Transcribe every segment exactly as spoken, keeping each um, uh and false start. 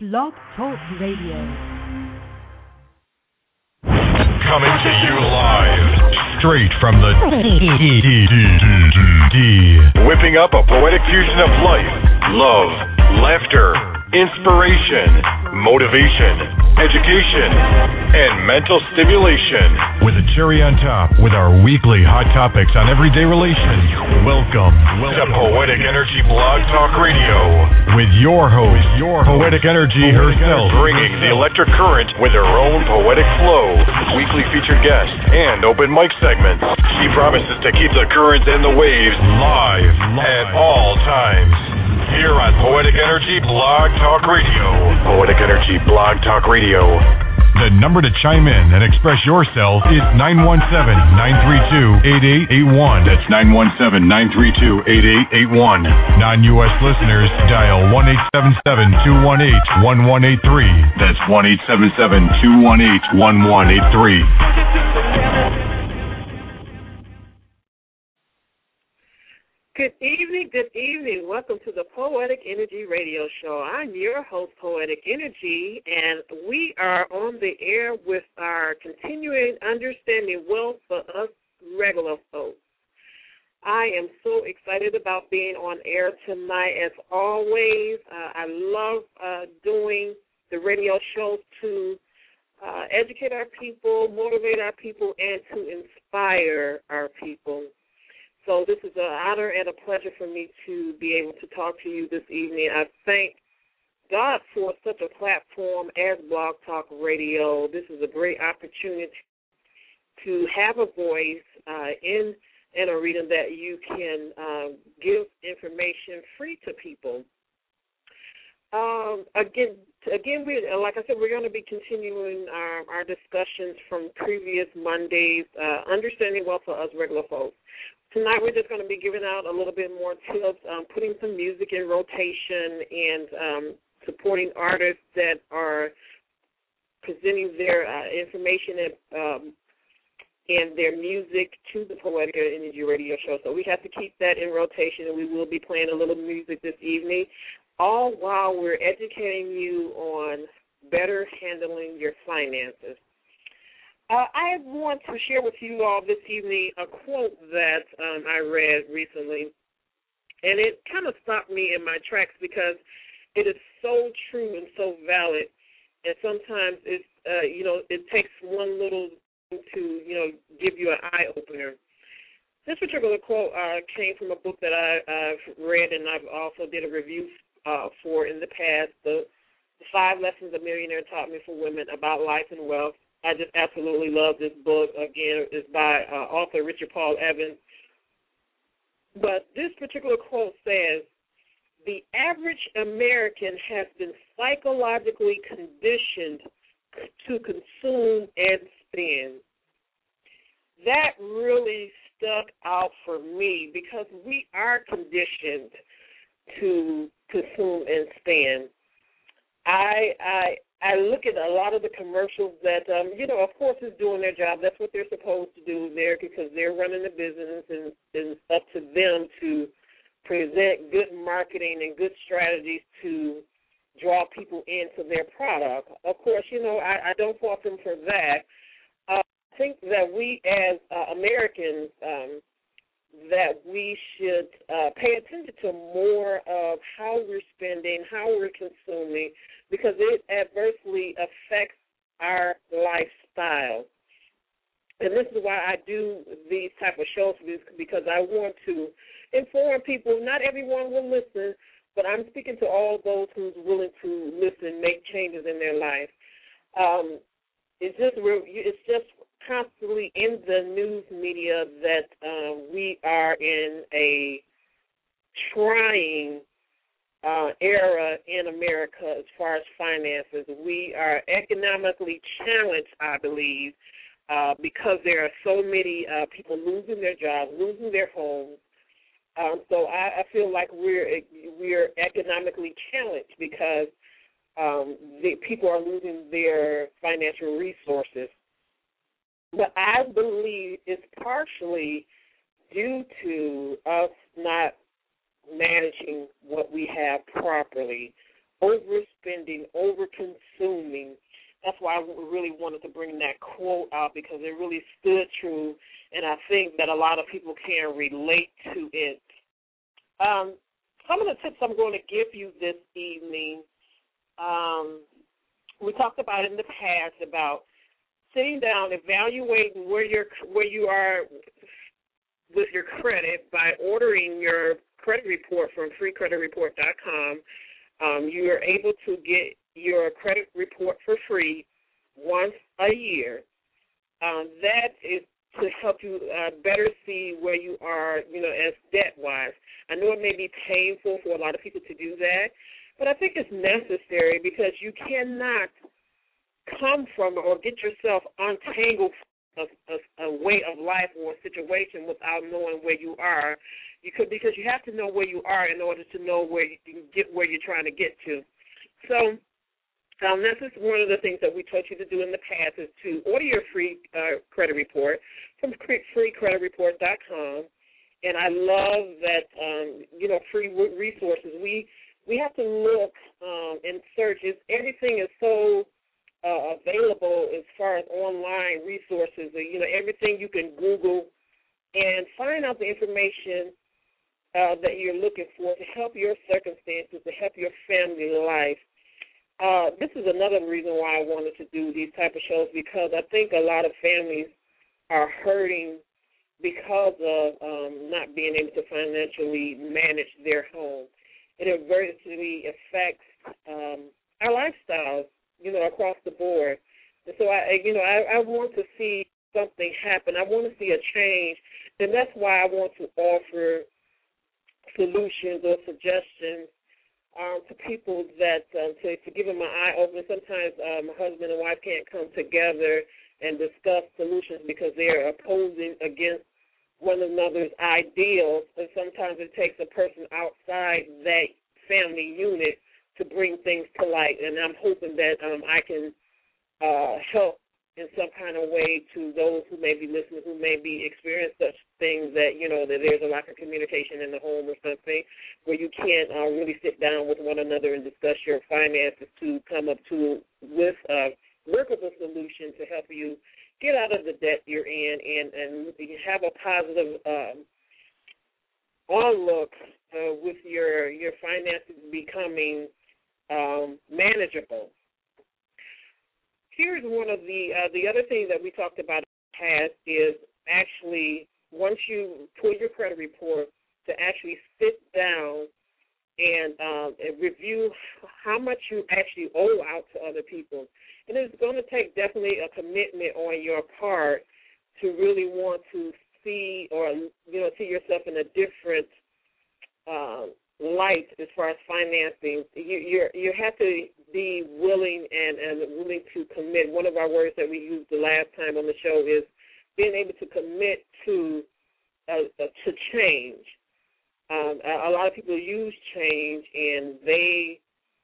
Blog Talk Radio. Coming to you live, straight from the D. Whipping up a poetic fusion of life, love, laughter, inspiration, motivation, education, and mental stimulation. With a cherry on top, with our weekly hot topics on everyday relations. Welcome, welcome to Poetic Energy Blog Talk Radio with your host, your Poetic Energy herself, bringing the electric current with her own poetic flow, weekly featured guests, and open mic segments. She promises to keep the currents and the waves live, live. at all times. Here on Poetic Energy Blog Talk Radio. Poetic Energy Blog Talk Radio. The number to chime in and express yourself is nine one seven, nine three two, eight eight eight one. That's nine one seven, nine three two, eight eight eight one. Non-U S listeners, dial one eight seven seven, two one eight, one one eight three. That's one eight seven seven, two one eight, one one eight three. Good evening, good evening. Welcome to the Poetic Energy Radio Show. I'm your host, Poetic Energy, and we are on the air with our continuing understanding wealth for us regular folks. I am so excited about being on air tonight, as always. Uh, I love uh, doing the radio shows to uh, educate our people, motivate our people, and to inspire our people. So this is an honor and a pleasure for me to be able to talk to you this evening. I thank God for such a platform as Blog Talk Radio. This is a great opportunity to have a voice uh, in an arena that you can uh, give information free to people. Um, again, again, we like I said, we're going to be continuing our, our discussions from previous Mondays, uh, understanding wealth for us regular folks. Tonight we're just going to be giving out a little bit more tips, um, putting some music in rotation, and um, supporting artists that are presenting their uh, information and, um, and their music to the Poetic Energy Radio Show. So we have to keep that in rotation, and we will be playing a little music this evening, all while we're educating you on better handling your finances. Uh, I want to share with you all this evening a quote that um, I read recently, and it kind of stopped me in my tracks because it is so true and so valid, and sometimes it's, uh, you know, it takes one little thing to, you know, give you an eye-opener. This particular quote uh, came from a book that I, I've read, and I've also did a review uh, for in the past, the, the Five Lessons a Millionaire Taught Me for Women About Life and Wealth. I just absolutely love this book. Again, it's by uh, author Richard Paul Evans. But this particular quote says, "The average American has been psychologically conditioned to consume and spend." That really stuck out for me because we are conditioned to consume and spend. I I I look at a lot of the commercials that, um, you know, of course, is doing their job. That's what they're supposed to do there because they're running the business, and, and it's up to them to present good marketing and good strategies to draw people into their product. Of course, you know, I, I don't fault them for that. Uh, I think that we as uh, Americans, um, that we should uh, pay attention to more of how we're spending, how we're consuming, because it adversely affects our lifestyle. And this is why I do these type of shows, because I want to inform people. Not everyone will listen, but I'm speaking to all those who's willing to listen, make changes in their life. Um, it's just it's just constantly in the news media that um, we are in a trying uh, era in America as far as finances. We are economically challenged, I believe, uh, because there are so many uh, people losing their jobs, losing their homes. Um, so I, I feel like we're we're economically challenged because um, the people are losing their financial resources. But I believe it's partially due to us not managing what we have properly. overspending, over-consuming. That's why I really wanted to bring that quote out, because it really stood true, and I think that a lot of people can relate to it. Um, some of the tips I'm going to give you this evening, um, we talked about in the past about sitting down, evaluating where you're, where you are with your credit by ordering your credit report from free credit report dot com. Um, you are able to get your credit report for free once a year. Um, that is to help you uh, better see where you are, you know, as debt-wise. I know it may be painful for a lot of people to do that, but I think it's necessary, because you cannot come from or get yourself untangled from a, a, a way of life or a situation without knowing where you are. You could, because you have to know where you are in order to know where you can get where you're trying to get to. So um, this is one of the things that we taught you to do in the past, is to order your free uh, credit report from free credit report dot com. And I love that, um, you know, free resources. We we have to look um, and search. It's, everything is so uh, available as far as online resources. You know, everything you can Google and find out the information uh, that you're looking for to help your circumstances, to help your family life. Uh, this is another reason why I wanted to do these type of shows, because I think a lot of families are hurting because of um, not being able to financially manage their home. It adversely affects um, our lifestyles, you know, across the board. And so, I, you know, I, I want to see something happen. I want to see a change, and that's why I want to offer solutions or suggestions um, to people that um, to, to give them an eye opener. Sometimes um, a husband and wife can't come together and discuss solutions because they're opposing against one another's ideals, and sometimes it takes a person outside that family unit to bring things to light. And I'm hoping that um, I can uh, help in some kind of way to those who may be listening, who may be experiencing such things, that, you know, that there's a lack of communication in the home or something, where you can't uh, really sit down with one another and discuss your finances to come up to with a workable solution to help you get out of the debt you're in, and, and have a positive um, outlook uh, with your your finances becoming um, manageable. Here's one of the uh, the other things that we talked about in the past is actually, once you pull your credit report, to actually sit down and, um, and review how much you actually owe out to other people. And it's going to take definitely a commitment on your part to really want to see, or, you know, see yourself in a different uh, light as far as financing. You you're, you have to be willing and, and willing to commit. One of our words that we used the last time on the show is being able to commit to uh, uh, to change. Um, a, a lot of people use change, and they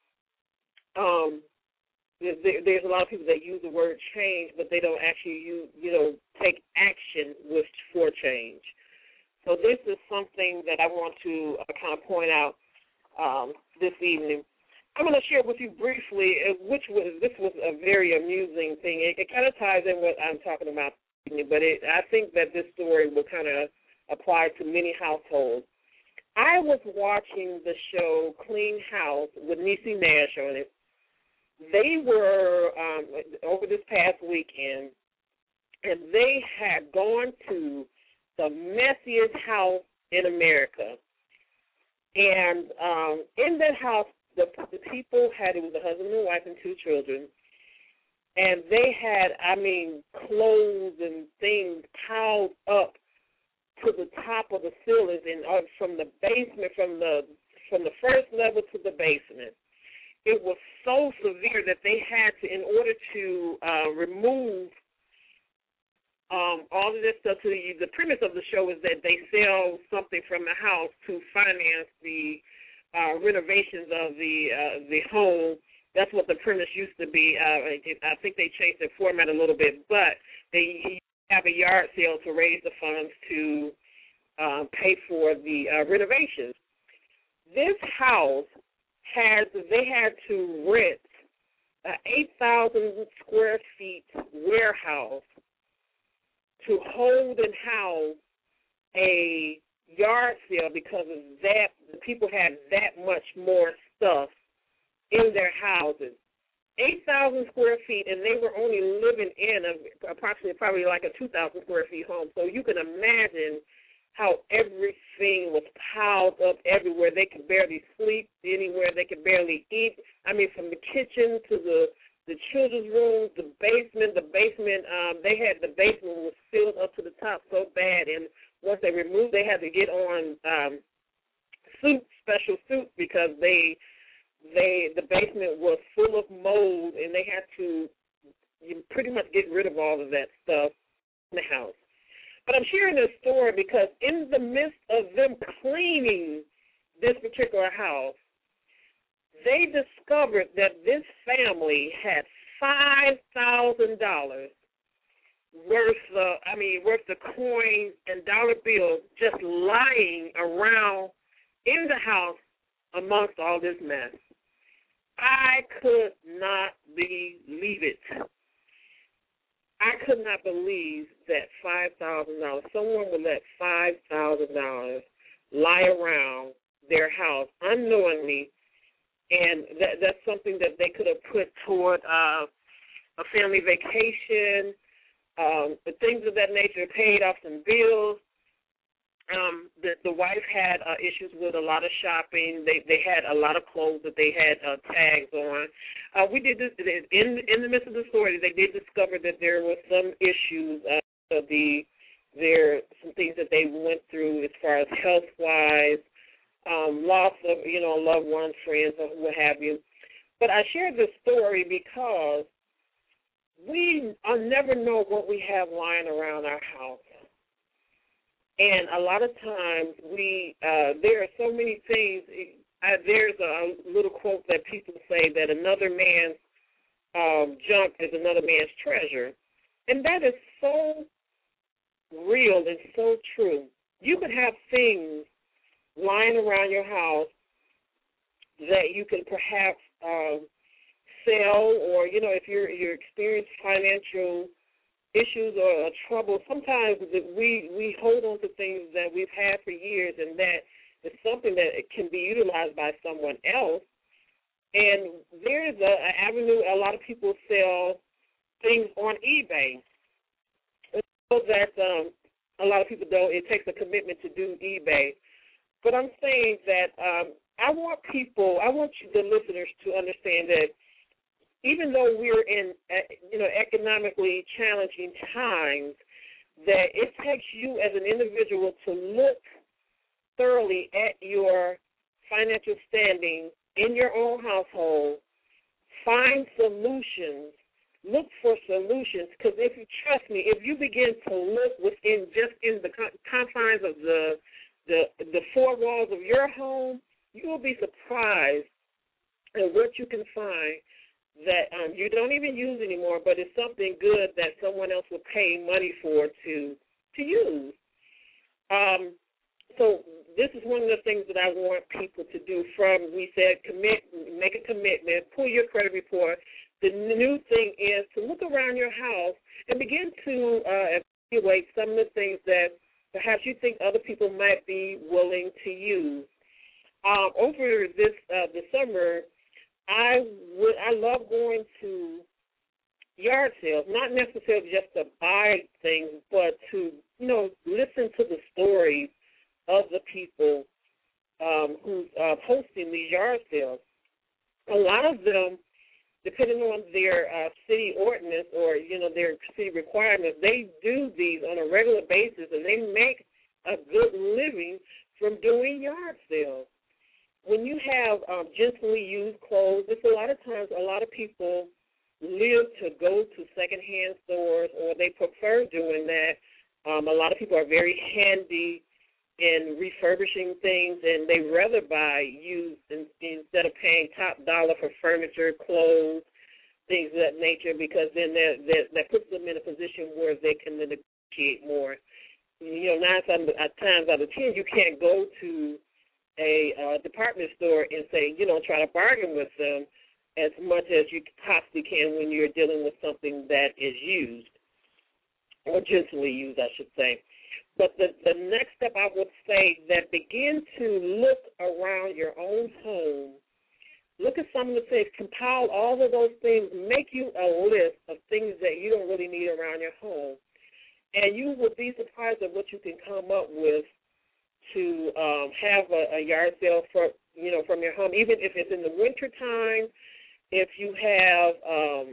um, there's a lot of people that use the word change, but they don't actually use, you know, take action with for change. So this is something that I want to uh, kind of point out um, this evening. I'm going to share with you briefly, uh, which was this was a very amusing thing. It, it kind of ties in what I'm talking about, but it, I think that this story will kind of apply to many households. I was watching the show Clean House with Niecy Nash on it. They were, um, over this past weekend, and they had gone to the messiest house in America. And um, in that house, the, the people had, it was a husband and wife and two children, and they had, I mean, clothes and things piled up to the top of the ceilings, and uh, from the basement, from the from the first level to the basement. It was so severe that they had to, in order to uh, remove um, all of this stuff, to the, the premise of the show is that they sell something from the house to finance the uh, renovations of the uh, the home. That's what the premise used to be. Uh, I think they changed the format a little bit, but they have a yard sale to raise the funds to uh, pay for the uh, renovations. This house had they had to rent an eight thousand square feet warehouse to hold and house a yard sale because of that. The people had that much more stuff in their houses. eight thousand square feet, and they were only living in a, approximately probably like a two thousand square feet home. So you can imagine how everything was piled up everywhere. They could barely sleep anywhere. They could barely eat. I mean, from the kitchen to the the children's room, the basement, the basement, um, they had the basement was filled up to the top so bad. And once they removed, they had to get on um, suits, special suits, because they they the basement was full of mold, and they had to you pretty much get rid of all of that stuff in the house. But I'm sharing this story because in the midst of them cleaning this particular house, they discovered that this family had five thousand dollars worth of, I mean, worth of coins and dollar bills just lying around in the house amongst all this mess. I could not believe it. I could not believe that five thousand dollars, someone would let five thousand dollars lie around their house unknowingly, and that, that's something that they could have put toward uh, a family vacation, um, things of that nature, paid off some bills. Um, the, the wife had uh, issues with a lot of shopping. They they had a lot of clothes that they had uh, tags on. Uh, we did this in in the midst of the story. They did discover that there were some issues. Uh, the there some things that they went through as far as health wise, um, loss of you know loved ones, friends, or what have you. But I shared this story because we I'll never know what we have lying around our house. And a lot of times we, uh, there are so many things. Uh, there's a little quote that people say that another man's um, junk is another man's treasure. And that is so real and so true. You could have things lying around your house that you can perhaps um, sell, or, you know, if you're, you're experiencing financial issues or trouble, sometimes we we hold on to things that we've had for years, and that is something that can be utilized by someone else. And there's a, an avenue. A lot of people sell things on eBay. So that um, a lot of people don't. It takes a commitment to do eBay. But I'm saying that um, I want people, I want you, the listeners, to understand that even though we're in, you know, economically challenging times, that it takes you as an individual to look thoroughly at your financial standing in your own household, find solutions, look for solutions, because if you trust me, if you begin to look within just in the confines of the the the four walls of your home, you will be surprised at what you can find that um, you don't even use anymore, but it's something good that someone else will pay money for to to use. Um, so this is one of the things that I want people to do. From, we said, commit, make a commitment, pull your credit report. The new thing is to look around your house and begin to uh, evaluate some of the things that perhaps you think other people might be willing to use. Um, over this uh, the summer, I would I love going to yard sales, not necessarily just to buy things, but to, you know, listen to the stories of the people um, who's uh, hosting these yard sales. A lot of them, depending on their uh, city ordinance or, you know, their city requirements, they do these on a regular basis, and they make a good living from doing yard sales. When you have um, gently used clothes, it's a lot of times a lot of people live to go to secondhand stores, or they prefer doing that. Um, a lot of people are very handy in refurbishing things, and they rather buy used in, instead of paying top dollar for furniture, clothes, things of that nature, because then that, that, that puts them in a position where they can negotiate more. You know, nine times out of ten, you can't go to a uh, department store and say, you know, try to bargain with them as much as you possibly can when you're dealing with something that is used, or gently used, I should say. But the, the next step I would say that begin to look around your own home. Look at some of the things, compile all of those things, make you a list of things that you don't really need around your home. And you would be surprised at what you can come up with to um, have a, a yard sale for, you know, from your home, even if it's in the wintertime, if you have um,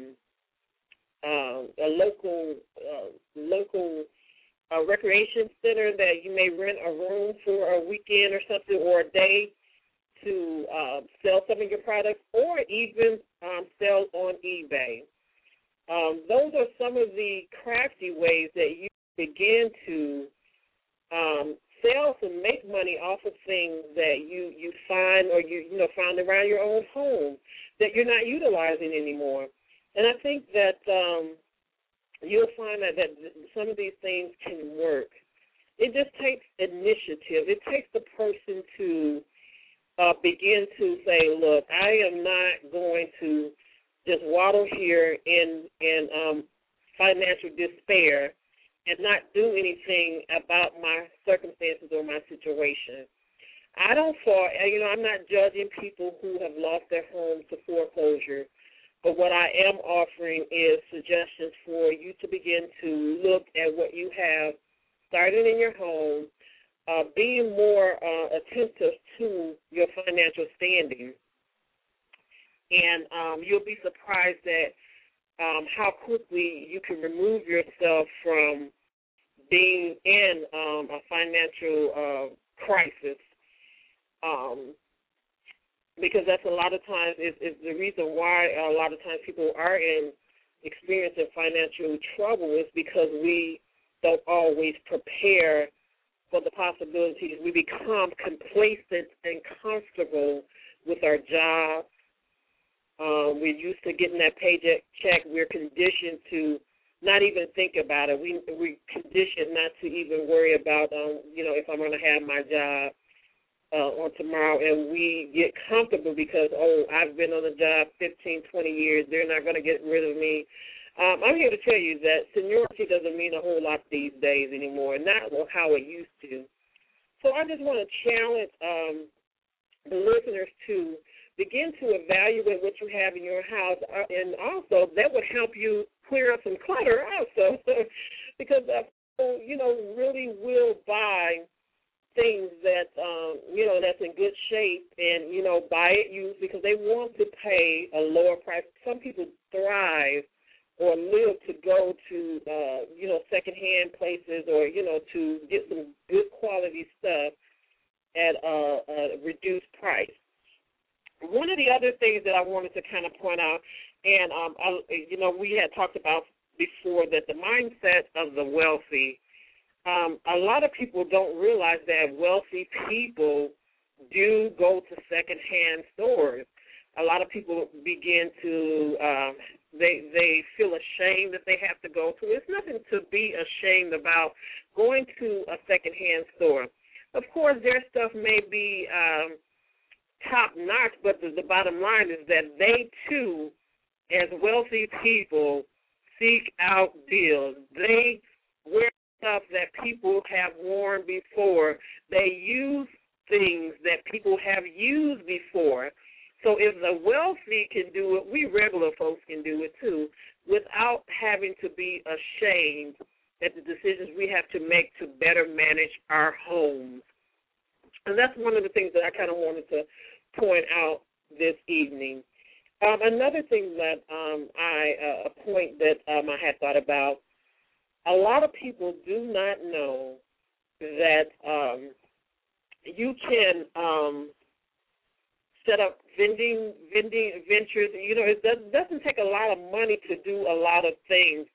um, a local uh, local uh, recreation center that you may rent a room for a weekend or something, or a day, to uh, sell some of your products, or even um, sell on eBay. Um, those are some of the crafty ways that you begin to um, sell and make money off of things that you, you find or you you know find around your own home that you're not utilizing anymore. And I think that um, you'll find that, that some of these things can work. It just takes initiative. It takes the person to Uh, begin to say, look, I am not going to just waddle here in in um, financial despair and not do anything about my circumstances or my situation. I don't fall, you know, I'm not judging people who have lost their homes to foreclosure, but what I am offering is suggestions for you to begin to look at what you have started in your home, Uh, being more uh, attentive to your financial standing. And um, you'll be surprised at um, how quickly you can remove yourself from being in um, a financial uh, crisis, um, because that's a lot of times is, is the reason why a lot of times people are in experiencing financial trouble is because we don't always prepare for the possibilities. We become complacent and comfortable with our job. Um, we're used to getting that paycheck check. We're conditioned to not even think about it. We we conditioned not to even worry about, um, you know, if I'm going to have my job uh, on tomorrow. And we get comfortable because, oh, I've been on the job fifteen, twenty years. They're not going to get rid of me. Um, I'm here to tell you that seniority doesn't mean a whole lot these days anymore, not how it used to. So I just want to challenge um, the listeners to begin to evaluate what you have in your house, uh, and also that would help you clear up some clutter also, because uh, people, you know, really will buy things that, um, you know, that's in good shape and, you know, buy it used because they want to pay a lower price. Some people thrive or live to go to, uh, you know, secondhand places or, you know, to get some good quality stuff at a, a reduced price. One of the other things that I wanted to kind of point out, and, um, I, you know, we had talked about before that the mindset of the wealthy, um, a lot of people don't realize that wealthy people do go to secondhand stores. A lot of people begin to, um, they they feel ashamed that they have to go to. It's nothing to be ashamed about going to a secondhand store. Of course, their stuff may be um, top-notch, but the, the bottom line is that they, too, as wealthy people, seek out deals. They wear stuff that people have worn before. They use things that people have used before. So if the wealthy can do it, we regular folks can do it too, without having to be ashamed at the decisions we have to make to better manage our homes. And that's one of the things that I kind of wanted to point out this evening. Um, another thing that um, I, uh, a point that um, I had thought about, a lot of people do not know that um, you can um, set up vending vending ventures. You know, it does, doesn't take a lot of money to do a lot of things.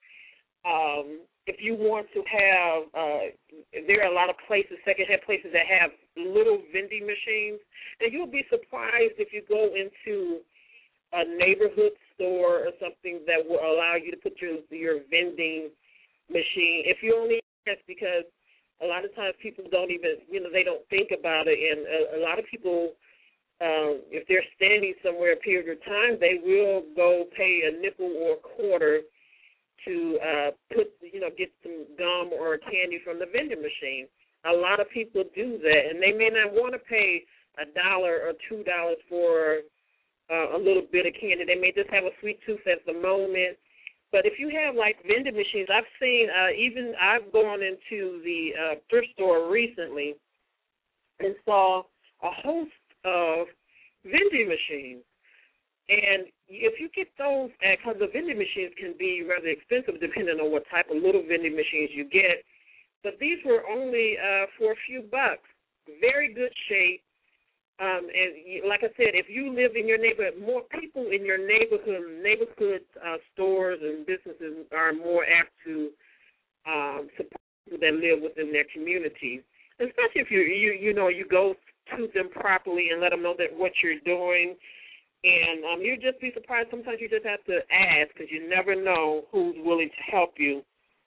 Um, if you want to have, uh, there are a lot of places, secondhand places that have little vending machines, and you'll be surprised if you go into a neighborhood store or something that will allow you to put your your vending machine. If you only ask, because a lot of times people don't even, you know, they don't think about it. And a, a lot of people, um, if they're standing somewhere a period of time, they will go pay a nickel or a quarter to uh, put, you know, get some gum or candy from the vending machine. A lot of people do that, and they may not want to pay a dollar or two dollars for uh, a little bit of candy. They may just have a sweet tooth at the moment. But if you have, like, vending machines, I've seen, uh, even I've gone into the uh, thrift store recently and saw a host of vending machines. And if you get those, because the vending machines can be rather expensive depending on what type of little vending machines you get, but these were only uh, for a few bucks. Very good shape. Um, and you, like I said, if you live in your neighborhood, more people in your neighborhood, neighborhood uh, stores and businesses are more apt to um, support people that live within their community. Especially if you, you you know you go to them properly and let them know that what you're doing. And um, you'd just be surprised. Sometimes you just have to ask because you never know who's willing to help you.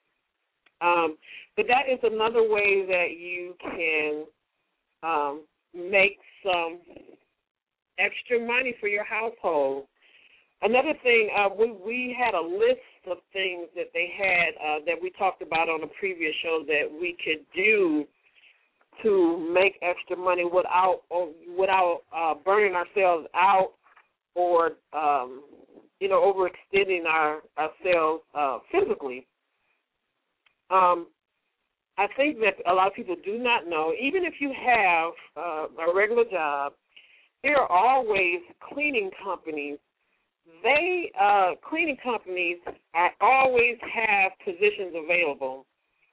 Um, but that is another way that you can um, make some extra money for your household. Another thing, uh, we, we had a list of things that they had uh, that we talked about on a previous show that we could do to make extra money without without uh, burning ourselves out or, um, you know, overextending our, ourselves uh, physically. Um, I think that a lot of people do not know, even if you have uh, a regular job, there are always cleaning companies. They, uh, cleaning companies are, always have positions available.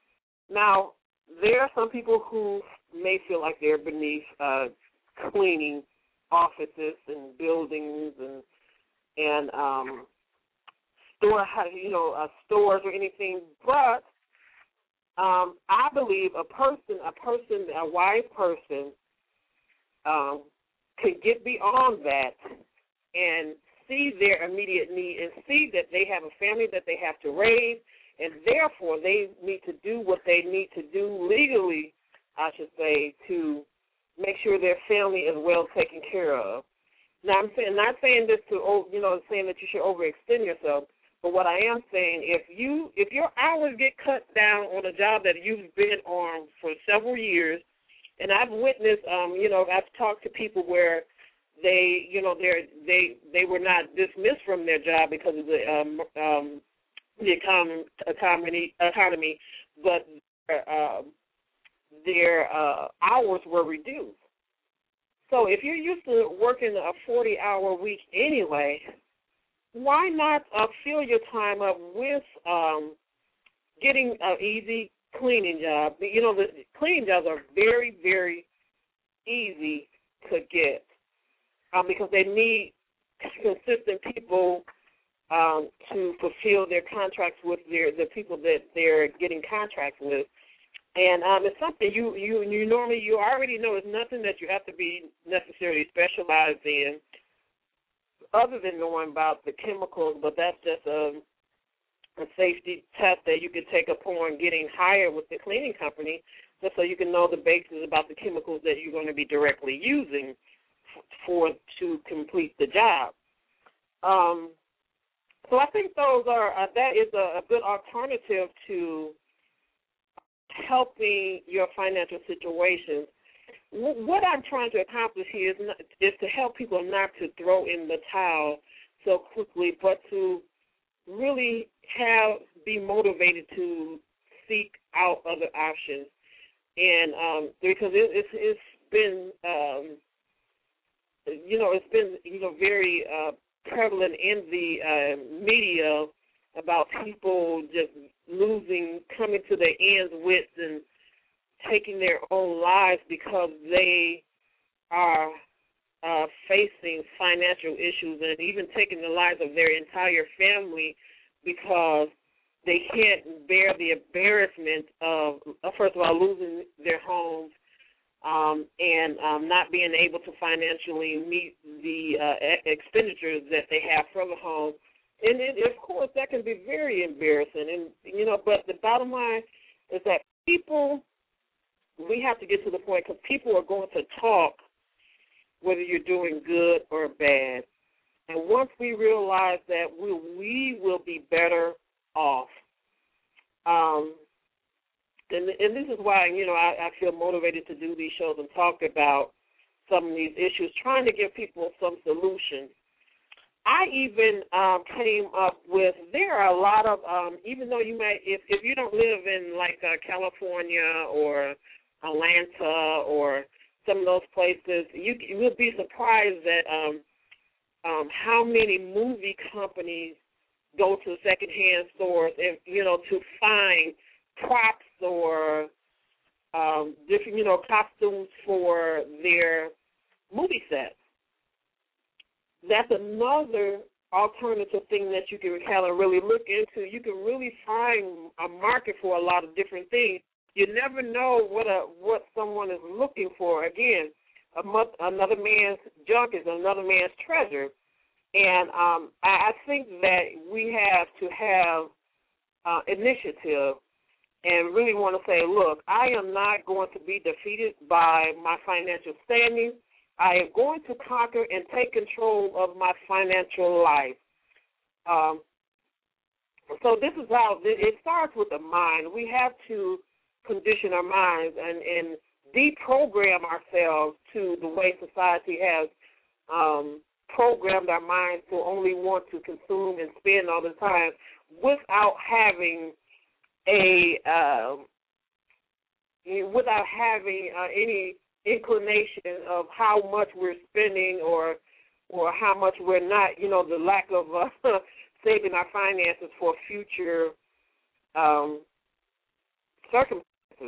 Now, there are some people who may feel like they're beneath uh, cleaning offices and buildings and and um, store, you know, uh, stores or anything, but Um, I believe a person, a person, a wise person, um, could get beyond that and see their immediate need and see that they have a family that they have to raise, and therefore they need to do what they need to do legally, I should say, to make sure their family is well taken care of. Now, I'm saying, not saying this to, you know, saying that you should overextend yourself. But what I am saying, if you if your hours get cut down on a job that you've been on for several years, and I've witnessed, um, you know, I've talked to people where they, you know, they they they were not dismissed from their job because of the um, um, the economy, economy, economy, but uh, their uh, hours were reduced. So if you're used to working a forty-hour week anyway, why not uh, fill your time up with um, getting an easy cleaning job? You know, the cleaning jobs are very, very easy to get um, because they need consistent people um, to fulfill their contracts with their the people that they're getting contracts with. And um, it's something you, you, you normally, you already know it's nothing that you have to be necessarily specialized in, other than knowing about the chemicals, but that's just a, a safety test that you could take upon getting hired with the cleaning company, just so you can know the basics about the chemicals that you're going to be directly using for to complete the job. Um, so I think those are uh, that is a, a good alternative to helping your financial situations. What I'm trying to accomplish here is, not, is to help people not to throw in the towel so quickly, but to really have be motivated to seek out other options. And um, because it, it's, it's been, um, you know, it's been you know very uh, prevalent in the uh, media about people just losing, coming to their ends with and taking their own lives because they are uh, facing financial issues, and even taking the lives of their entire family because they can't bear the embarrassment of, uh, first of all, losing their homes um, and um, not being able to financially meet the uh, expenditures that they have for the home. And, it, of course, that can be very embarrassing. And, you know, but the bottom line is that people we have to get to the point because people are going to talk whether you're doing good or bad. And once we realize that, we, we will be better off. Um, and, and this is why, you know, I, I feel motivated to do these shows and talk about some of these issues, trying to give people some solutions. I even um, came up with, there are a lot of, um, even though you may, if, if you don't live in like uh, California or Atlanta or some of those places, you, you will be surprised at um, um, how many movie companies go to secondhand stores and, you know, to find props or um, different, you know, costumes for their movie sets. That's another alternative thing that you can kind of really look into. You can really find a market for a lot of different things. You never know what a what someone is looking for. Again, a month, another man's junk is another man's treasure. And um, I, I think that we have to have uh, initiative and really want to say, look, I am not going to be defeated by my financial standing. I am going to conquer and take control of my financial life. Um, so this is how it starts with the mind. We have to condition our minds and, and deprogram ourselves to the way society has um, programmed our minds to only want to consume and spend all the time without having a uh, without having uh, any inclination of how much we're spending or or how much we're not, you know, the lack of uh, saving our finances for future um, circumstances.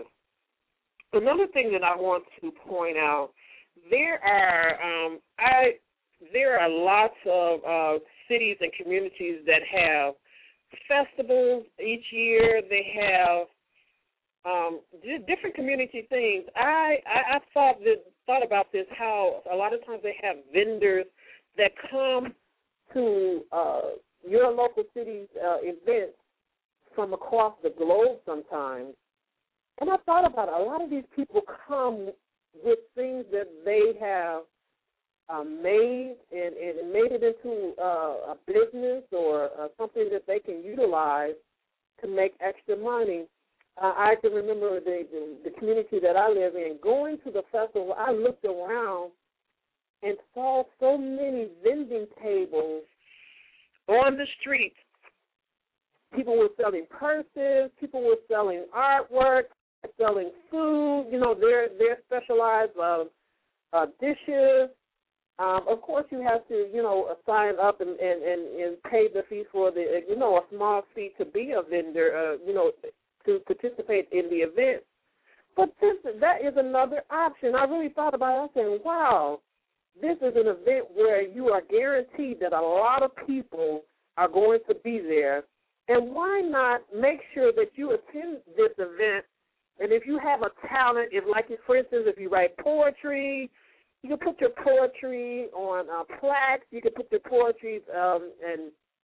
Another thing that I want to point out, there are um, I there are lots of uh, cities and communities that have festivals each year. They have Um, different community things. I, I, I thought that, thought about this, how a lot of times they have vendors that come to uh, your local city's uh, events from across the globe sometimes. And I thought about it. A lot of these people come with things that they have uh, made and, and made it into uh, a business or uh, something that they can utilize to make extra money. Uh, I can remember the, the, the community that I live in. Going to the festival, I looked around and saw so many vending tables on the street. People were selling purses. People were selling artwork, selling food. You know, their their specialized uh, uh, dishes. Um, of course, you have to, you know, sign up and, and, and, and pay the fee for the, you know, a small fee to be a vendor. Uh, you know. to participate in the event. But this, that is another option. I really thought about it. I said, wow, this is an event where you are guaranteed that a lot of people are going to be there. And why not make sure that you attend this event? And if you have a talent, if like, for instance, if you write poetry, you can put your poetry on uh, plaques. You can put your poetry um, and,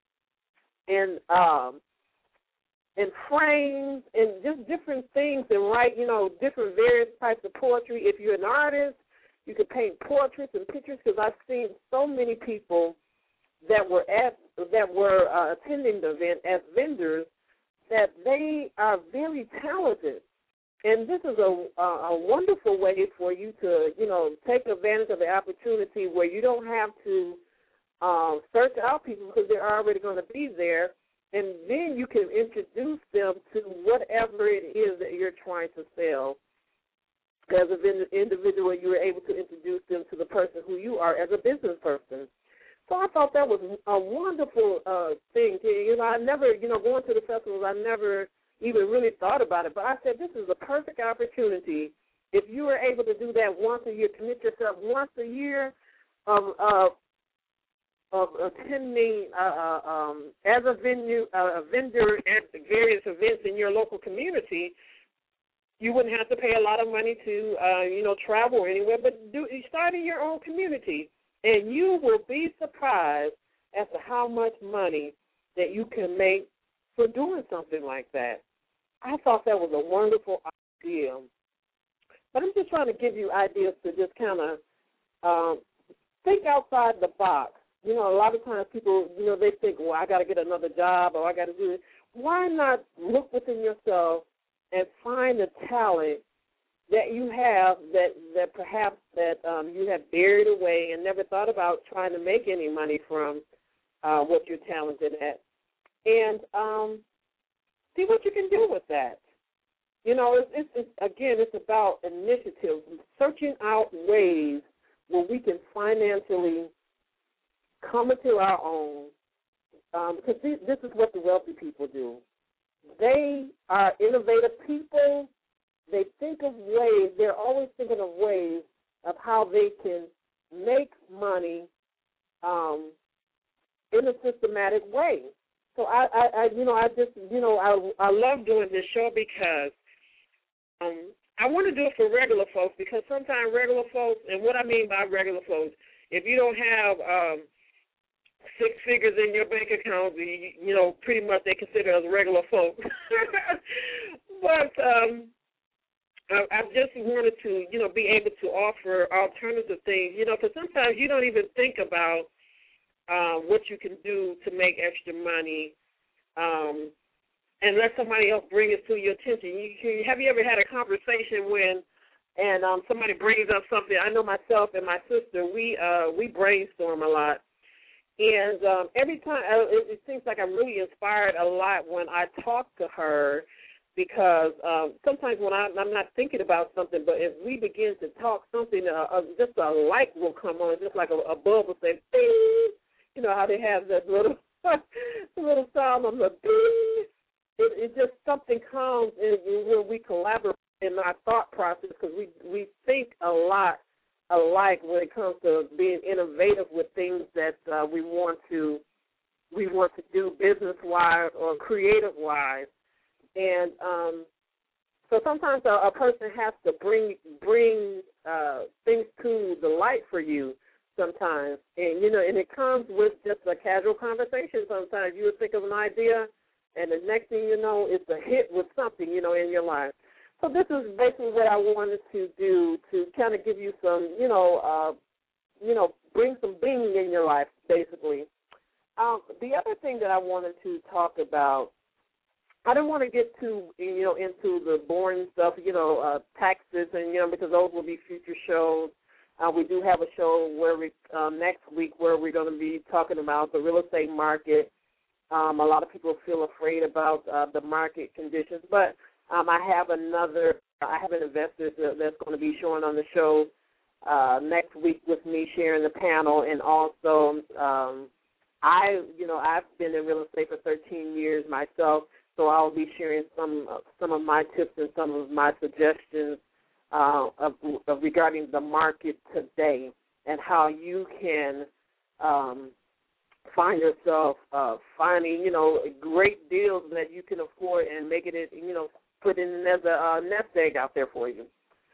and um, and frames and just different things and write, you know, different various types of poetry. If you're an artist, you can paint portraits and pictures, because I've seen so many people that were at that were uh, attending the event as vendors that they are very talented. And this is a, a wonderful way for you to, you know, take advantage of the opportunity where you don't have to um, search out people because they're already going to be there. And then you can introduce them to whatever it is that you're trying to sell. As an individual, you were able to introduce them to the person who you are as a business person. So I thought that was a wonderful uh, thing. You know, I never, you know, going to the festivals, I never even really thought about it. But I said, this is a perfect opportunity. If you were able to do that once a year, commit yourself once a year of uh, of attending uh, um, as a venue, uh, a vendor at various events in your local community, you wouldn't have to pay a lot of money to, uh, you know, travel anywhere, but do, start in your own community, and you will be surprised as to how much money that you can make for doing something like that. I thought that was a wonderful idea. But I'm just trying to give you ideas to just kind of um, think outside the box. You know, a lot of times people, you know, they think, well, I got to get another job or I got to do this. Why not look within yourself and find the talent that you have that, that perhaps that um, you have buried away and never thought about trying to make any money from uh, what you're talented at, and um, see what you can do with that. You know, it's, it's, it's again, it's about initiatives, searching out ways where we can financially come into our own, um, because this, this is what the wealthy people do. They are innovative people. They think of ways, they're always thinking of ways of how they can make money um, in a systematic way. So I, I, I, you know, I just, you know, I, I love doing this show because um, I want to do it for regular folks, because sometimes regular folks, and what I mean by regular folks, if you don't have um, six figures in your bank account, you, you know, pretty much they consider us regular folks. But um, I, I just wanted to, you know, be able to offer alternative things, you know, because sometimes you don't even think about uh, what you can do to make extra money um, and let somebody else bring it to your attention. You, you, have you ever had a conversation when and um, somebody brings up something? I know myself and my sister, we uh, we brainstorm a lot. And um, every time, uh, it, it seems like I'm really inspired a lot when I talk to her, because um, sometimes when I, I'm not thinking about something, but if we begin to talk, something, uh, uh, just a light will come on, just like a, a bulb will say, ding. You know how they have that little little sound on the ding. It, it just something comes in, when we collaborate in our thought process, because we, we think a lot alike when it comes to being innovative with things that uh, we want to we want to do business-wise or creative-wise. And um, so sometimes a, a person has to bring bring uh, things to the light for you sometimes. And, you know, and it comes with just a casual conversation sometimes. You would think of an idea, and the next thing you know, it's a hit with something, you know, in your life. So this is basically what I wanted to do, to kind of give you some, you know, uh, you know, bring some bing in your life, basically. Um, the other thing that I wanted to talk about, I don't want to get too, you know, into the boring stuff, you know, uh, taxes, and, you know, because those will be future shows. Uh, we do have a show where we, um, next week where we're going to be talking about the real estate market. Um, a lot of people feel afraid about uh, the market conditions, but Um, I have another, I have an investor that's going to be showing on the show uh, next week with me, sharing the panel. And also, um, I, you know, I've been in real estate for thirteen years myself, so I'll be sharing some some of my tips and some of my suggestions uh, of, of regarding the market today and how you can um, find yourself uh, finding, you know, great deals that you can afford and making it, you know, put in as a uh, nest egg out there for you.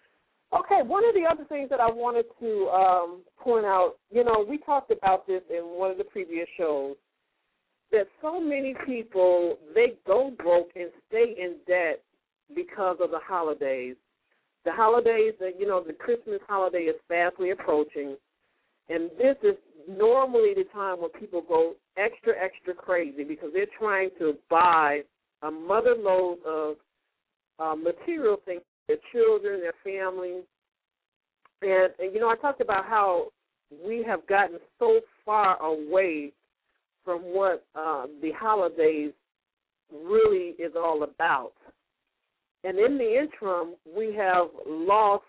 Okay, one of the other things that I wanted to um, point out, you know, we talked about this in one of the previous shows, that so many people, they go broke and stay in debt because of the holidays. The holidays, you know, the Christmas holiday is fastly approaching, and this is normally the time when people go extra, extra crazy because they're trying to buy a mother load of Uh, material things, their children, their family. And, and, you know, I talked about how we have gotten so far away from what uh, the holidays really is all about. And in the interim, we have lost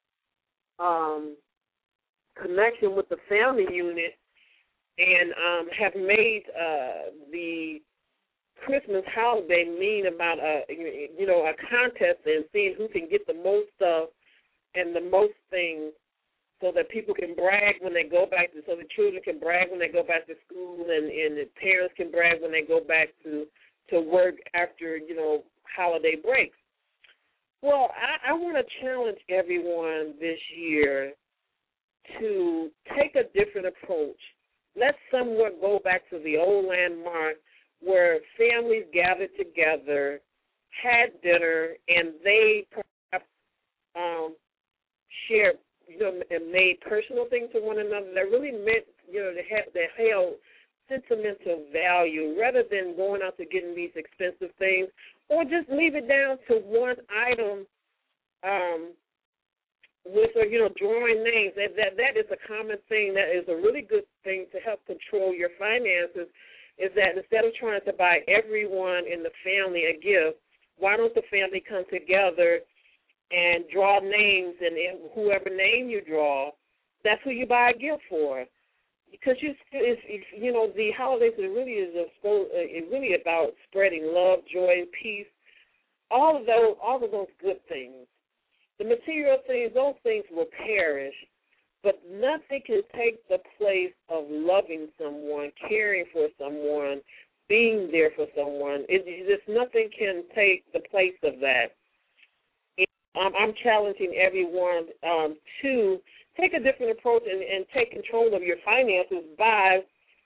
um, connection with the family unit and um, have made uh, the Christmas holiday mean about a you know a contest and seeing who can get the most stuff and the most things, so that people can brag when they go back to so the children can brag when they go back to school, and, and the parents can brag when they go back to to work after you know holiday breaks. Well, I, I want to challenge everyone this year to take a different approach. Let's somewhat go back to the old landmark where families gathered together, had dinner, and they perhaps um, shared, you know, and made personal things to one another that really meant, you know, that have that held sentimental value, rather than going out to getting these expensive things, or just leave it down to one item. Um, with, uh, you know, drawing names. That, that that is a common thing. That is a really good thing to help control your finances, is that instead of trying to buy everyone in the family a gift, why don't the family come together and draw names, and, and whoever name you draw, that's who you buy a gift for. Because you, it's, it's, you know, the holidays, it really is a, it really about spreading love, joy, peace, all of those, all of those good things. The material things, those things will perish, but nothing can take the place of loving someone, caring for someone, being there for someone. It, just nothing can take the place of that. And I'm challenging everyone um, to take a different approach and, and take control of your finances by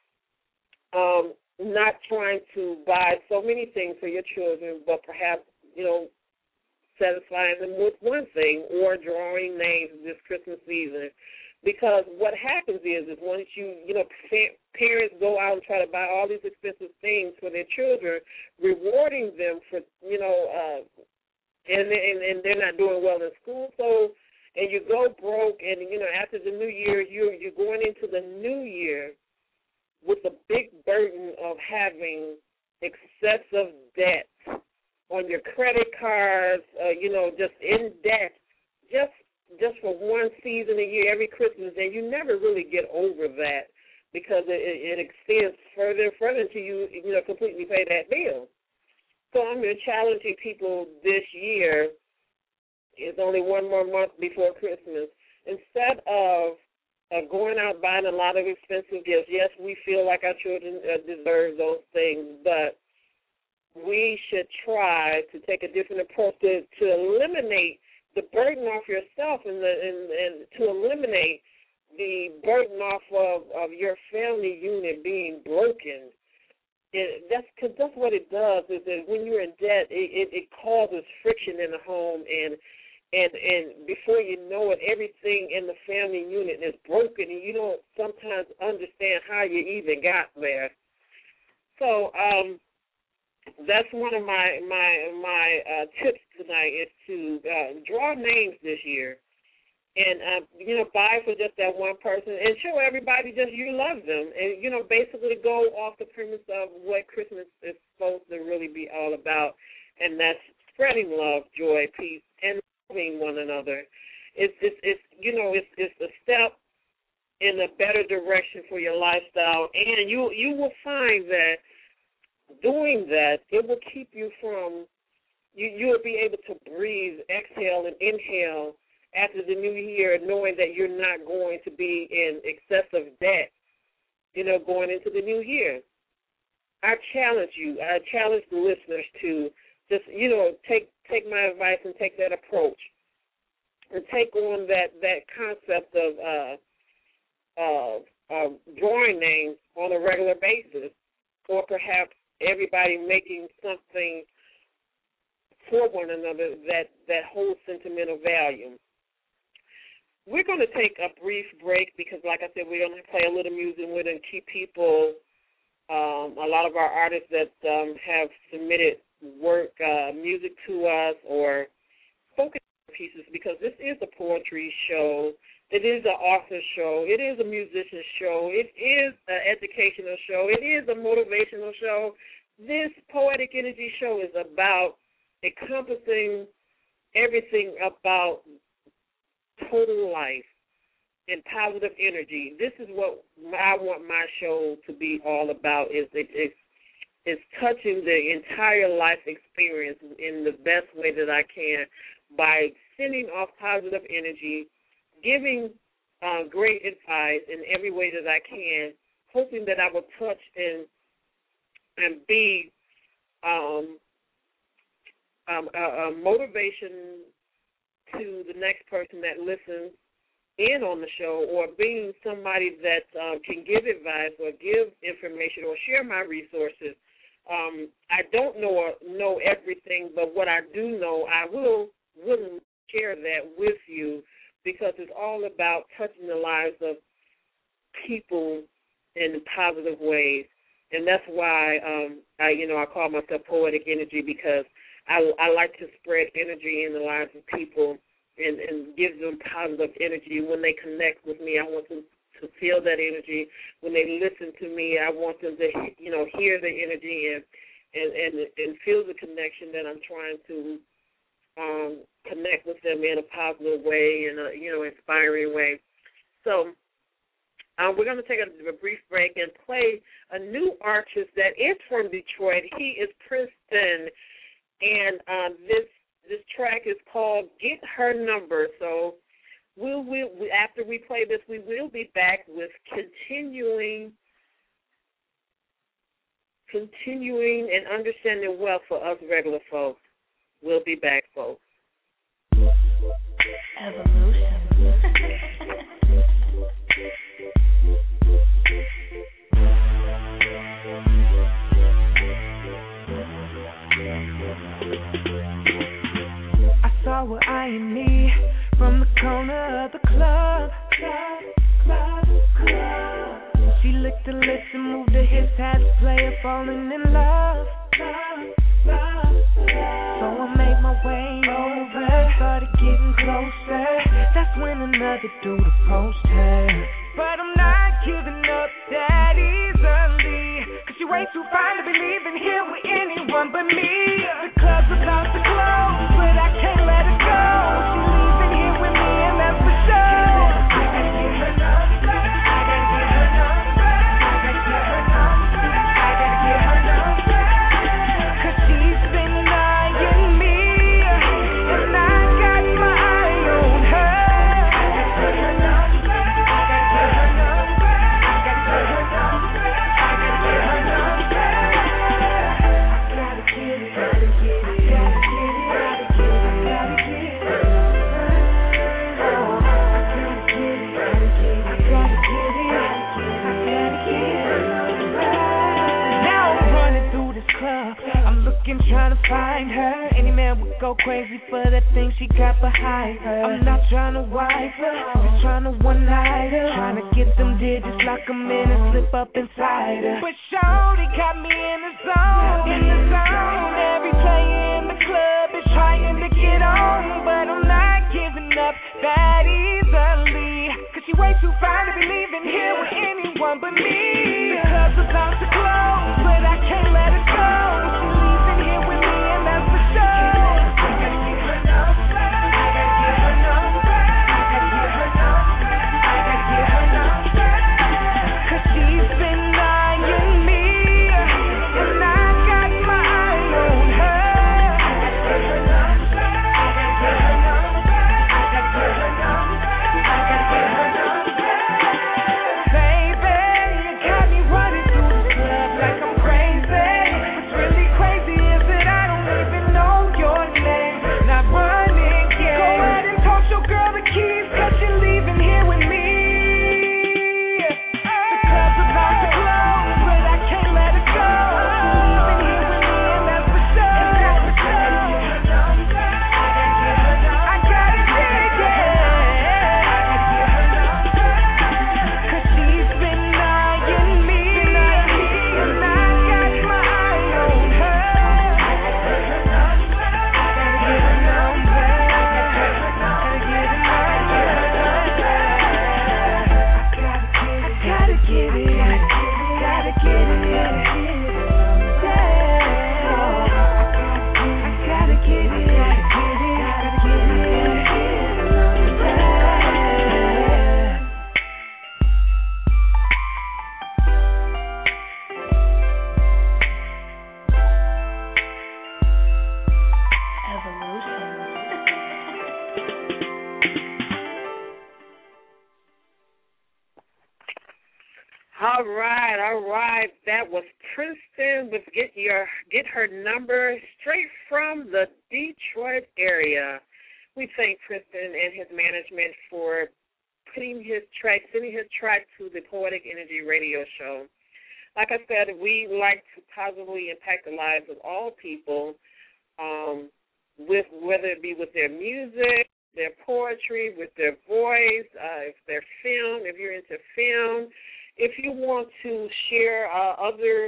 um, not trying to buy so many things for your children, but perhaps, you know, satisfying them with one thing, or drawing names this Christmas season. Because what happens is, is once you, you know, fa- parents go out and try to buy all these expensive things for their children, rewarding them for, you know, uh, and, and and they're not doing well in school, so, and you go broke, and, you know, after the new year, you're, you're going into the new year with a big burden of having excessive debt on your credit cards, uh, you know, just in debt, just just for one season a year, every Christmas, and you never really get over that, because it, it extends further and further until you, you know, completely pay that bill. So I'm challenging people this year. It's only one more month before Christmas. Instead of uh, going out buying a lot of expensive gifts, yes, we feel like our children uh, deserve those things, but we should try to take a different approach to, to eliminate the burden off yourself, and, the, and, and to eliminate the burden off of, of your family unit being broken. It, that's because that's what it does, is that when you're in debt, it, it, it causes friction in the home, and and and before you know it, everything in the family unit is broken, and you don't sometimes understand how you even got there. So, um, that's one of my my my uh, tips tonight, is to uh, draw names this year, and uh, you know, buy for just that one person, and show everybody just you love them, and you know, basically go off the premise of what Christmas is supposed to really be all about, and that's spreading love, joy, peace, and loving one another. It's it's, it's you know it's it's a step in a better direction for your lifestyle, and you you will find that doing that, it will keep you from, you you will be able to breathe, exhale, and inhale after the new year, knowing that you're not going to be in excessive debt, you know, going into the new year. I challenge you, I challenge the listeners to just, you know, take take my advice and take that approach, and take on that, that concept of uh, uh, uh, drawing names on a regular basis, or perhaps everybody making something for one another that, that holds sentimental value. We're going to take a brief break because, like I said, we're going to play a little music. We're going to keep people, um, a lot of our artists that um, have submitted work, uh, music to us, or spoken pieces, because this is a poetry show. It is an author show. It is a musician show. It is an educational show. It is a motivational show. This Poetic Energy show is about encompassing everything about total life and positive energy. This is what I want my show to be all about, is it, it's, it's touching the entire life experience in the best way that I can by sending off positive energy, giving uh, great advice in every way that I can, hoping that I will touch and and be um, um, a, a motivation to the next person that listens in on the show, or being somebody that uh, can give advice or give information or share my resources. Um, I don't know know everything, but what I do know, I will will share that with you, because because it's all about touching the lives of people in positive ways. And that's why um, I, you know, I call myself Poetic Energy, because I, I like to spread energy in the lives of people and, and give them positive energy. When they connect with me, I want them to feel that energy. When they listen to me, I want them to, you know, hear the energy and and, and, and feel the connection that I'm trying to um, connect with them in a positive way, in a, you know, inspiring way. So Um, we're going to take a, a brief break and play a new artist that is from Detroit. He is Princeton, and um, this this track is called "Get Her Number." So we'll, we'll, we, after we play this, we will be back with continuing, continuing and understanding wealth for us regular folks. We'll be back, folks. Evolution. Saw her eyeing me from the corner of the club. Club, club, club. She licked her lips and moved her hips, had a player falling in love. Love, love, love. So I made my way over, started getting closer. That's when another dude approached her. But I'm not giving up that easily, 'cause she way too fine to be leaving here with anyone but me. The club's about to close, but I can't let her go. She's leaving here with me, and that's for sure. I gotta get her number. I gotta get her number. I gotta get her number. I gotta get her number. 'Cause she's been eyeing me, and I got my eye on her. I gotta get her number. I gotta get her number. I gotta get her number. I gotta get her number. I gotta get it. Gotta get it. Gotta get it. Gotta get it. Gotta get it. Oh, I gotta get it. Gotta get it. I gotta get it. I gotta get it. Now I'm running through this club. I'm looking, trying to find her. Any man would go crazy for that thing she got behind her. I'm not trying to wife her, just trying to one night her. Trying to get them digits, lock them in and slip up inside her. But shorty got me in the zone, in the zone. Every player in the club is trying to get on, but I'm not giving up that easily, 'cause she way too fine to be leaving here with anyone but me. The club's about to close, but I can't let her go. She's leaving here with me, and that's for sure. I gotta get her number. I gotta get her number. I gotta get her number. I gotta get her number. 'Cause she's been eyeing me, and I got my eye on her. I gotta get her number. I gotta get her number. I gotta get her number. I gotta get her number. Baby, you got me running through the club like I'm crazy. What's really crazy is that I don't even know your name. Not running, yeah. Go ahead and toss your girl the keys, 'cause you're leaving here with me. The club's about to close, but I can't let her go. She's leaving here with me, and that's for sure. I gotta get her number. I gotta get her number. I gotta get it, yeah. I gotta get her number. 'Cause she's been eyeing me, and I got my eye on her. I gotta get her number. I gotta get her number. I gotta get her number. I gotta get her number. I gotta get it. Gotta get it. Yeah. I gotta get it. Gotta get it. Gotta get it. Yeah. Evolution. All right, all right. That was Princeton with Get Your Get Her Number, straight from the Detroit area. We thank Princeton and his management for putting his track, sending his track to the Poetic Energy radio show. Like I said, we like to positively impact the lives of all people, um, with whether it be with their music, their poetry, with their voice, uh, if they're film, if you're into film, if you want to share uh, other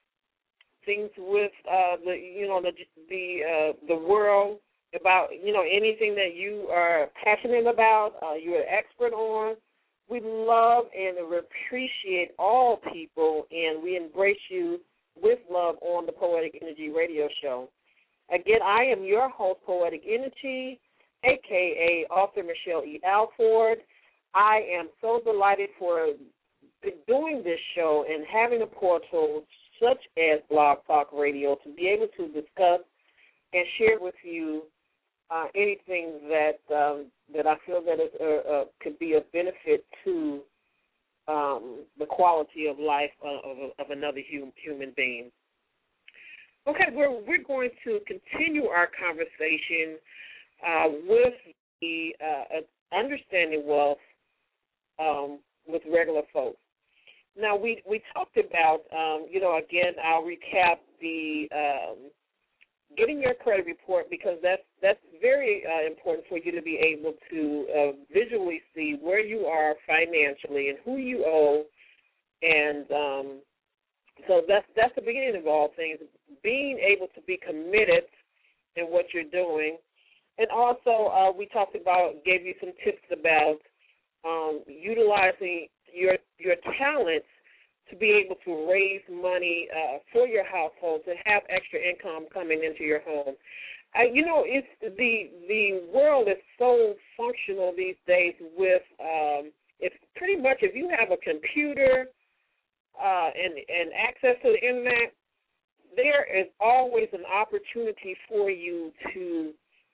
things with uh, the you know the the uh, the world about you know anything that you are passionate about, uh, you're an expert on. We love and appreciate all people, and we embrace you with love on the Poetic Energy Radio Show. Again, I am your host, Poetic Energy, a k a. author Michelle E. Alford. I am so delighted for doing this show and having a portal such as Blog Talk Radio to be able to discuss and share with you uh, anything that um, that I feel that is, uh, uh, could be of benefit to um, the quality of life of, of, of another hum, human being. Okay, we're we're going to continue our conversation uh, with the uh, understanding wealth um, with regular folks. Now, we, we talked about, um, you know, again, I'll recap the um, getting your credit report because that's, that's very uh, important for you to be able to uh, visually see where you are financially and who you owe. And um, so that's, that's the beginning of all things, being able to be committed in what you're doing. And also uh, we talked about, gave you some tips about um, utilizing your your talents to be able to raise money uh, for your household, to have extra income coming into your home. Uh, you know, it's the the world is so functional these days with um, it's pretty much if you have a computer uh, and and access to the internet, there is always an opportunity for you to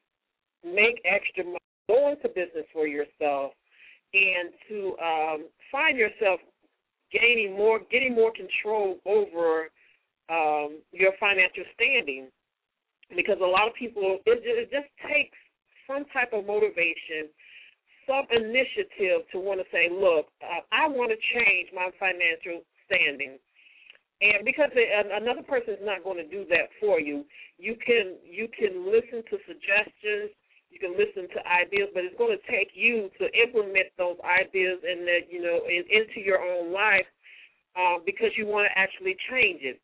make extra money, go into business for yourself, and to um, find yourself gaining more, getting more control over um, your financial standing. Because a lot of people, it, it just takes some type of motivation, some initiative to want to say, look, uh, I want to change my financial standing. And because it, another person is not going to do that for you, you can you can listen to suggestions. You can listen to ideas, but it's going to take you to implement those ideas and that you know in, into your own life uh, because you want to actually change it.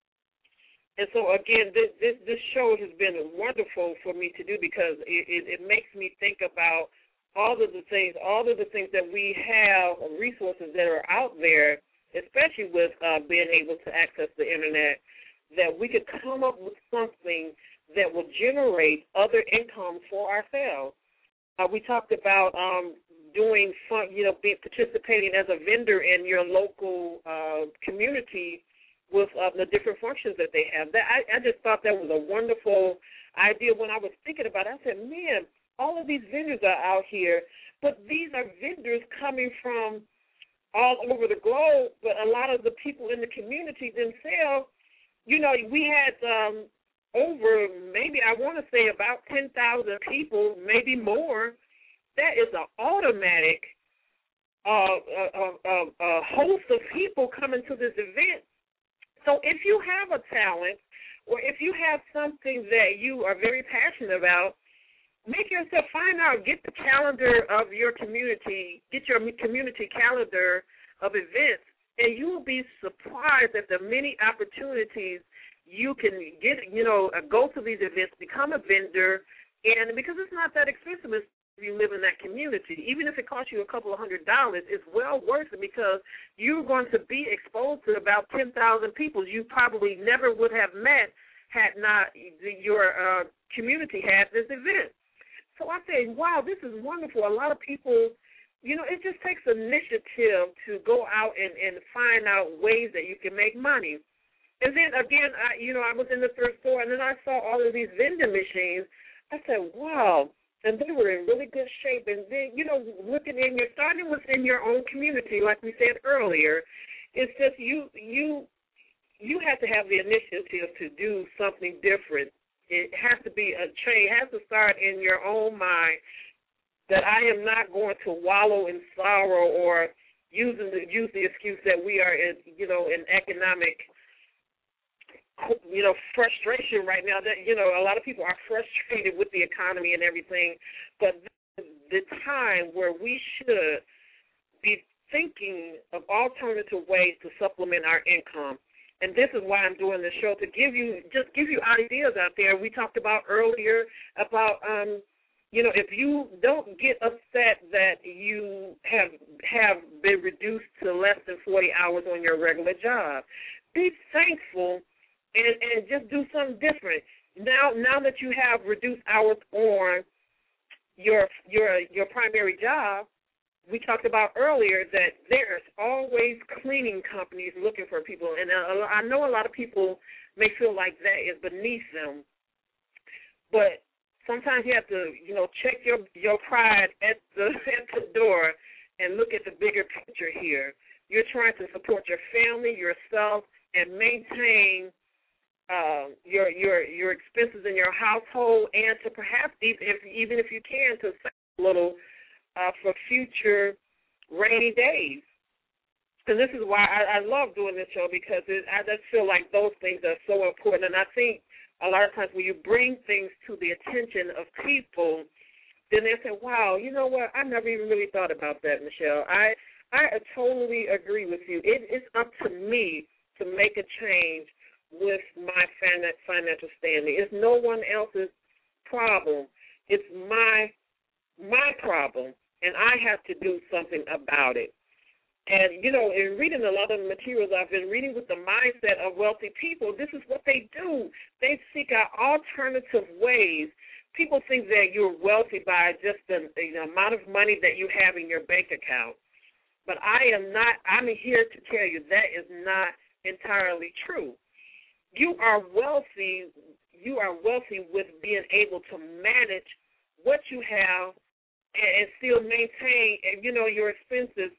And so again, this, this this show has been wonderful for me to do because it, it, it makes me think about all of the things, all of the things that we have, resources that are out there, especially with uh, being able to access the internet, that we could come up with something that will generate other income for ourselves. Uh, we talked about um, doing fun, you know, being, participating as a vendor in your local uh, community with uh, the different functions that they have. That I, I just thought that was a wonderful idea when I was thinking about it. I said, man, all of these vendors are out here, but these are vendors coming from all over the globe, but a lot of the people in the community themselves, you know, we had um, over maybe I want to say about ten thousand people, maybe more. That is an automatic uh, uh, uh, uh, host of people coming to this event. So if you have a talent or if you have something that you are very passionate about, make yourself find out, get the calendar of your community, get your community calendar of events, and you will be surprised at the many opportunities you can get, you know, go to these events, become a vendor, and because it's not that expensive if you live in that community, even if it costs you a couple of hundred dollars, it's well worth it because you're going to be exposed to about ten thousand people you probably never would have met had not your uh, community had this event. So I say, wow, this is wonderful. A lot of people, you know, it just takes initiative to go out and, and find out ways that you can make money. And then, again, I, you know, I was in the thrift store, and then I saw all of these vending machines. I said, wow, and they were in really good shape. And then, you know, looking in your, starting within your own community, like we said earlier, it's just you you you have to have the initiative to do something different. It has to be a change. It has to start in your own mind that I am not going to wallow in sorrow or using the, use the excuse that we are in, you know, in economic you know, frustration right now. That, you know, a lot of people are frustrated with the economy and everything, but the time where we should be thinking of alternative ways to supplement our income. And this is why I'm doing this show, to give you, just give you ideas out there. We talked about earlier about, um, you know, if you don't get upset that you have have been reduced to less than forty hours on your regular job, be thankful and, and just do something different. Now, now that you have reduced hours on your your your primary job, we talked about earlier that there's always cleaning companies looking for people, and I know a lot of people may feel like that is beneath them, but sometimes you have to, you know, check your your pride at the at the door and look at the bigger picture here. You're trying to support your family, yourself, and maintain uh, your your your expenses in your household, and to perhaps even if even if you can to save a little uh, for future rainy days. And this is why I, I love doing this show, because it, I just feel like those things are so important. And I think a lot of times when you bring things to the attention of people, then they say, wow, you know what, I never even really thought about that, Michelle. I I totally agree with you. It, it's up to me to make a change with my financial standing. It's no one else's problem. It's my my problem, and I have to do something about it. And, you know, in reading a lot of the materials I've been reading with the mindset of wealthy people, this is what they do. They seek out alternative ways. People think that you're wealthy by just the, the amount of money that you have in your bank account. But I am not, I'm here to tell you that is not entirely true. You are wealthy, you are wealthy with being able to manage what you have and, and still maintain, you know, your expenses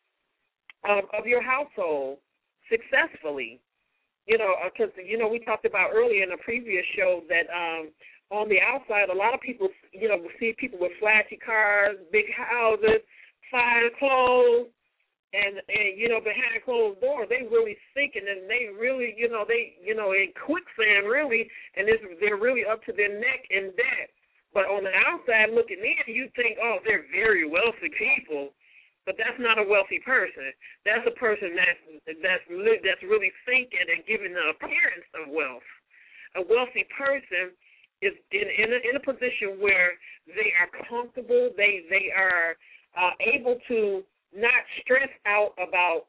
Of, of your household successfully. You know, because, uh, you know, we talked about earlier in a previous show that um, on the outside, a lot of people, you know, see people with flashy cars, big houses, fine clothes, and, and, you know, behind closed doors, they really thinking, and they really, you know, they, you know, in quicksand, really, and it's, they're really up to their neck in debt. But on the outside looking in, you think, oh, they're very wealthy people. But that's not a wealthy person. That's a person that's that's that's really thinking and giving the appearance of wealth. A wealthy person is in in a, in a position where they are comfortable. They they are uh, able to not stress out about,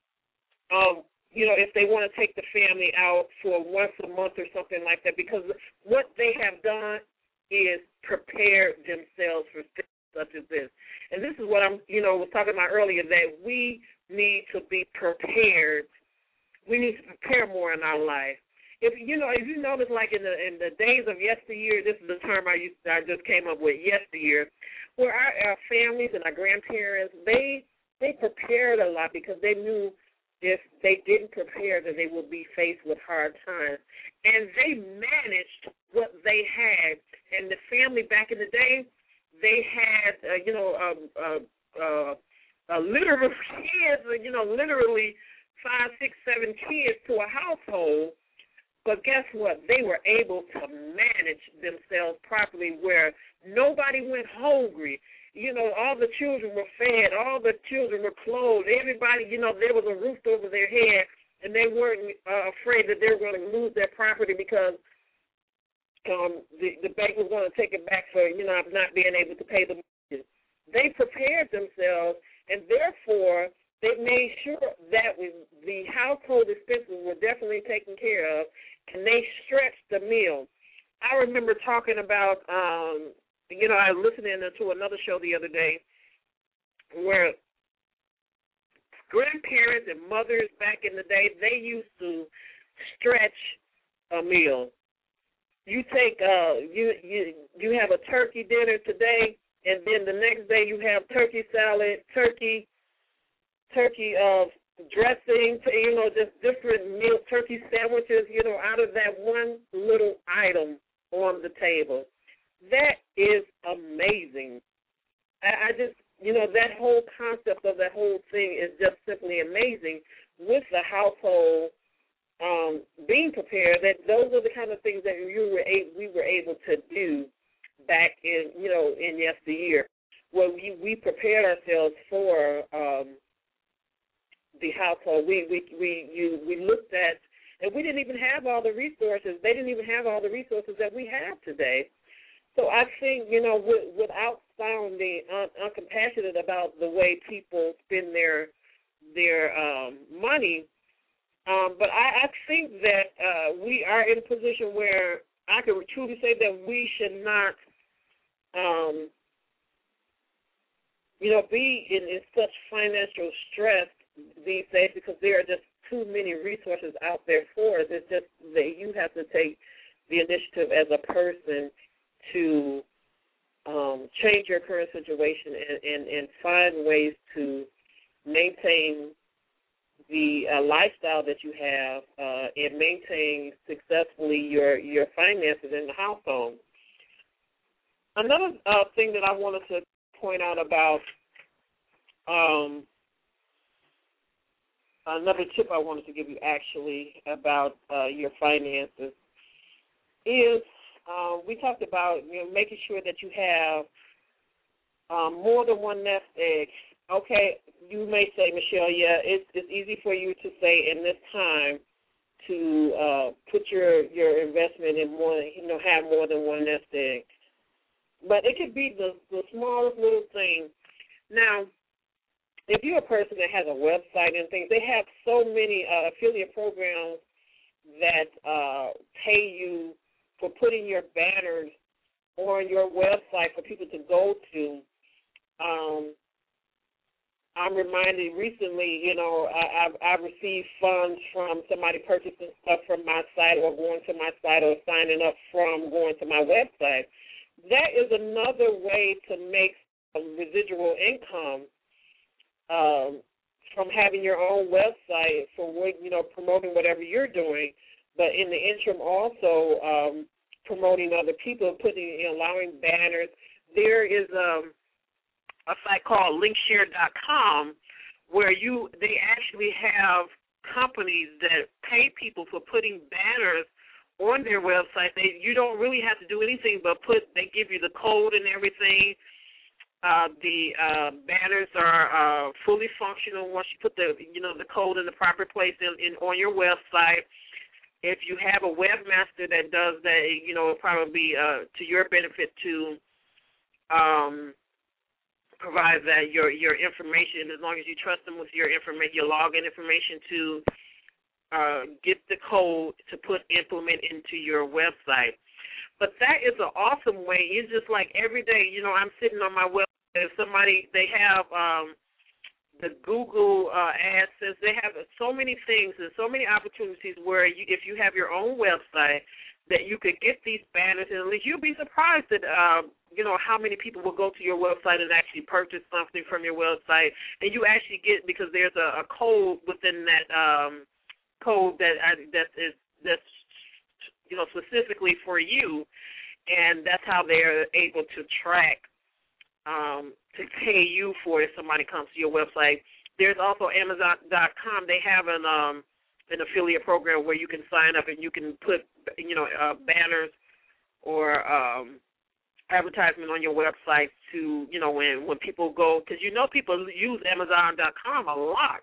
um, you know, if they want to take the family out for once a month or something like that, because what they have done is prepare themselves for things such as this. And this is what I'm, you know, was talking about earlier, that we need to be prepared. We need to prepare more in our life. If you know, if you notice, like in the in the days of yesteryear, this is the term I used, I just came up with, yesteryear, where our, our families and our grandparents, they they prepared a lot because they knew if they didn't prepare, that they would be faced with hard times, and they managed what they had. And the family back in the day, they had, uh, you know, um, uh, uh, uh, literal kids, you know, literally five, six, seven kids to a household. But guess what? They were able to manage themselves properly, where nobody went hungry. You know, all the children were fed. All the children were clothed. Everybody, you know, there was a roof over their head, and they weren't uh, afraid that they were going to lose their property because Um, the, the bank was going to take it back for, you know, not being able to pay the mortgage. They prepared themselves, and therefore they made sure that the household expenses were definitely taken care of, and they stretched the meal. I remember talking about, um, you know, I was listening to another show the other day where grandparents and mothers back in the day, they used to stretch a meal. You take uh you you you have a turkey dinner today, and then the next day you have turkey salad, turkey turkey uh dressing, you know, just different meal, turkey sandwiches, you know, out of that one little item on the table. That is amazing. I, I just, you know, that whole concept of that whole thing is just simply amazing with the household. Um, being prepared, that those are the kind of things that you were able, we were able to do back in, you know, in yesteryear. know, we, we prepared ourselves for um, the household. We we we you, we looked at, and we didn't even have all the resources. They didn't even have all the resources that we have today. So I think, you know, with, without sounding un, uncompassionate about the way people spend their their um, money, um, but I, I think that uh, we are in a position where I can truly say that we should not, um, you know, be in, in such financial stress these days because there are just too many resources out there for us. It's just that you have to take the initiative as a person to um, change your current situation and, and, and find ways to maintain the uh, lifestyle that you have uh, and maintain successfully your, your finances in the household. Another uh, thing that I wanted to point out about um, another tip I wanted to give you actually about uh, your finances is uh, we talked about, you know, making sure that you have um, more than one nest egg. Okay, you may say, Michelle, yeah, it's, it's easy for you to say in this time to uh, put your, your investment in more, you know, have more than one nest egg. But it could be the, the smallest little thing. Now, if you're a person that has a website and things, they have so many uh, affiliate programs that uh, pay you for putting your banners on your website for people to go to. Um, I'm reminded recently, you know, I, I've, I've received funds from somebody purchasing stuff from my site or going to my site or signing up from going to my website. That is another way to make some residual income um, from having your own website for, you know, promoting whatever you're doing, but in the interim also um, promoting other people, putting, you know, allowing banners. There is um, a site called linkshare dot com where you they actually have companies that pay people for putting banners on their website. They you don't really have to do anything but put. They give you the code and everything. Uh, the uh, banners are uh, fully functional once you put the you know the code in the proper place in, in on your website. If you have a webmaster that does that, you know, it'll probably be uh, to your benefit to um, provide that your your information, as long as you trust them with your information, your login information to uh, get the code to put implement into your website. But that is an awesome way. It's just like every day, you know, I'm sitting on my website. If somebody, they have um, the Google uh, AdSense, they have so many things and so many opportunities where you, if you have your own website, that you could get these banners, and at least you'll be surprised that, uh, you know, how many people will go to your website and actually purchase something from your website, and you actually get, because there's a, a code within that um, code that I, that is that's you know specifically for you, and that's how they're able to track um, to pay you for if somebody comes to your website. There's also Amazon dot com. They have an um, an affiliate program where you can sign up and you can put you know uh, banners or um, advertisement on your website to you know when when people go, because you know people use Amazon dot com a lot.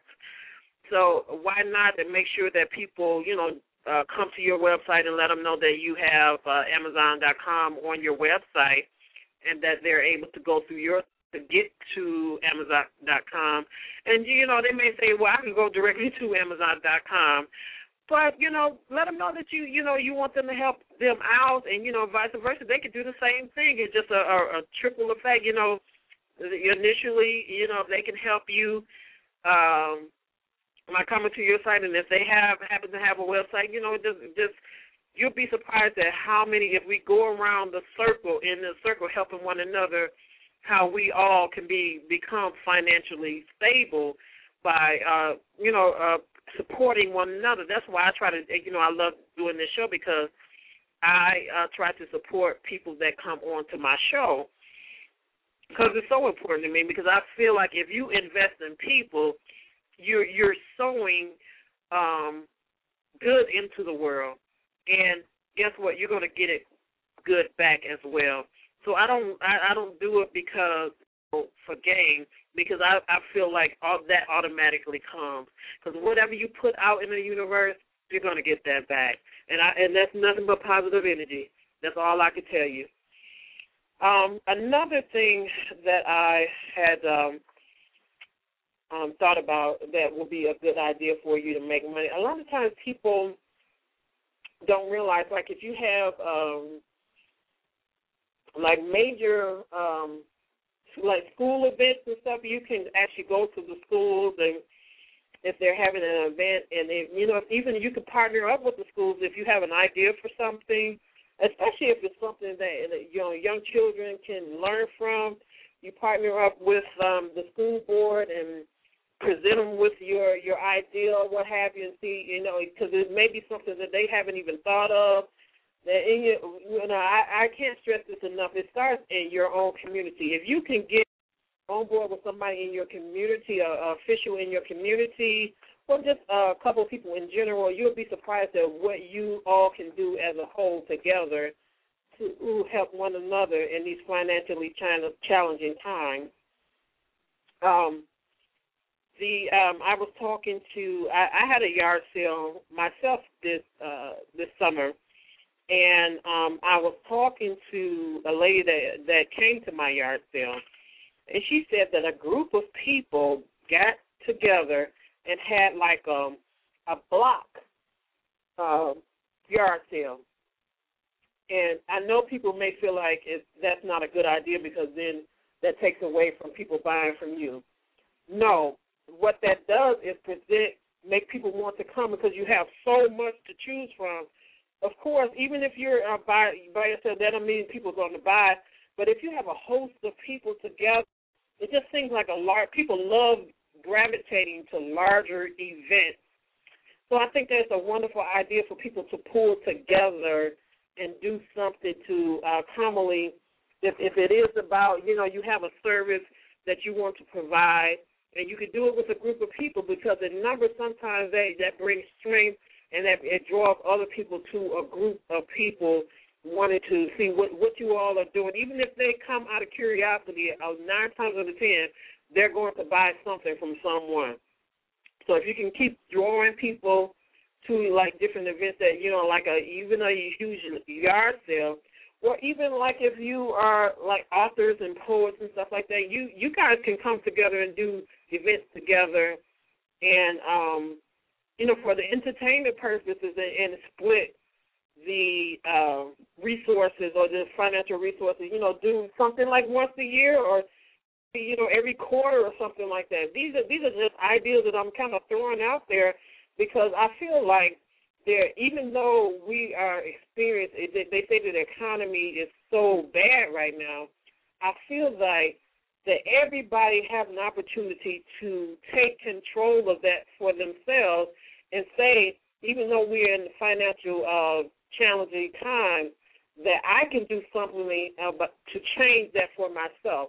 So why not make sure that people you know uh, come to your website and let them know that you have uh, Amazon dot com on your website, and that they're able to go through your to get to Amazon dot com. And, you know, they may say, well, I can go directly to Amazon dot com. But, you know, let them know that you, you know, you want them to help them out, and, you know, vice versa. They could do the same thing. It's just a, a, a triple effect, you know. Initially, you know, if they can help you um, by coming to your site, and if they have happen to have a website, you know, just just you'll be surprised at how many, if we go around the circle, in the circle helping one another, how we all can be become financially stable by, uh, you know, uh, supporting one another. That's why I try to, you know, I love doing this show, because I uh, try to support people that come on to my show, because it's so important to me, because I feel like if you invest in people, you're, you're sowing um, good into the world. And guess what? You're going to get it good back as well. So I don't I, I don't do it because for gain, because I, I feel like all that automatically comes. Because whatever you put out in the universe, you're going to get that back. And I and that's nothing but positive energy. That's all I can tell you. Um, another thing that I had um, um, thought about that would be a good idea for you to make money. A lot of times people don't realize, like if you have um, like major um, like school events and stuff, you can actually go to the schools, and if they're having an event, and if, you know, if even you can partner up with the schools if you have an idea for something, especially if it's something that, you know, young children can learn from. You partner up with um, the school board and present them with your, your idea or what have you, and see, you know, because it may be something that they haven't even thought of. That in your, you know, I, I can't stress this enough. It starts in your own community. If you can get on board with somebody in your community, an official in your community, or just a couple of people in general, you'll be surprised at what you all can do as a whole together to help one another in these financially challenging times. Um, the um, I was talking to, I, I had a yard sale myself this uh, this summer, and um, I was talking to a lady that, that came to my yard sale, and she said that a group of people got together and had like um, a block uh, yard sale. And I know people may feel like it's, that's not a good idea because then that takes away from people buying from you. No, what that does is present, make people want to come because you have so much to choose from. Of course, even if you're uh, by, by yourself, that doesn't mean people are going to buy. But if you have a host of people together, it just seems like a large, people love gravitating to larger events. So I think that's a wonderful idea for people to pull together and do something to uh, commonly, if, if it is about, you know, you have a service that you want to provide, and you can do it with a group of people because in numbers sometimes that, that brings strength and that it draws other people to a group of people wanting to see what, what you all are doing. Even if they come out of curiosity, uh, nine times out of ten, they're going to buy something from someone. So if you can keep drawing people to, like, different events that, you know, like a even a huge yard sale, or even like if you are, like, authors and poets and stuff like that, you, you guys can come together and do events together and, um, you know, for the entertainment purposes and, and split the uh, resources or the financial resources, you know, do something like once a year or, you know, every quarter or something like that. These are these are just ideas that I'm kind of throwing out there because I feel like there, even though we are experiencing, they say that the economy is so bad right now, I feel like that everybody has an opportunity to take control of that for themselves and say, even though we're in financial uh, challenging times, that I can do something uh, but to change that for myself.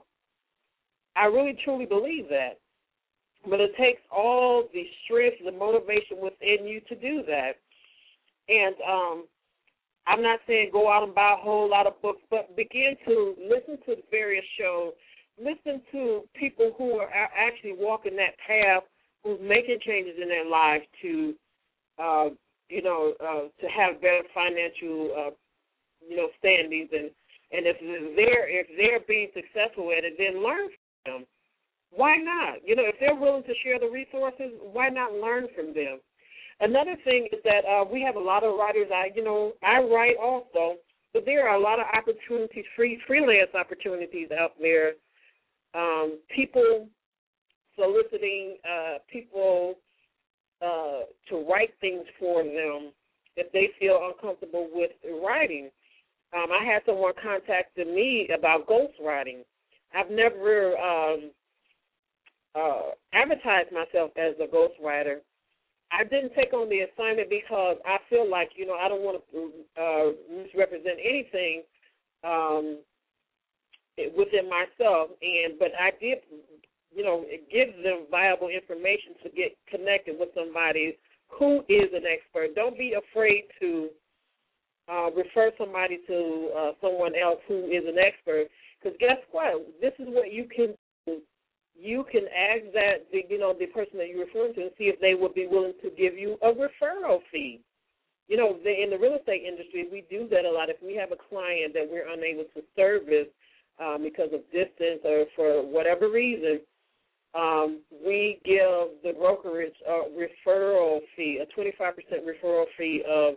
I really, truly believe that. But it takes all the strength, the motivation within you to do that. And um, I'm not saying go out and buy a whole lot of books, but begin to listen to the various shows. Listen to people who are actually walking that path, who's making changes in their lives to, uh, you know, uh, to have better financial, uh, you know, standings. And, and if they're if they're being successful at it, then learn from them. Why not? You know, if they're willing to share the resources, why not learn from them? Another thing is that uh, we have a lot of writers. I, you know, I write also, but there are a lot of opportunities, free freelance opportunities out there. Um, people soliciting uh, people uh, to write things for them if they feel uncomfortable with writing. Um, I had someone contact me about ghostwriting. I've never um, uh, advertised myself as a ghostwriter. I didn't take on the assignment because I feel like, you know, I don't want to uh, misrepresent anything um, within myself. And but I did, you know, it gives them viable information to get connected with somebody who is an expert. Don't be afraid to uh, refer somebody to uh, someone else who is an expert, because guess what? This is what you can you can ask that the, you know, the person that you're referring to and see if they would be willing to give you a referral fee. You know, the, in the real estate industry, we do that a lot. If we have a client that we're unable to service um, because of distance or for whatever reason, um, we give the brokerage a referral fee, a twenty-five percent referral fee of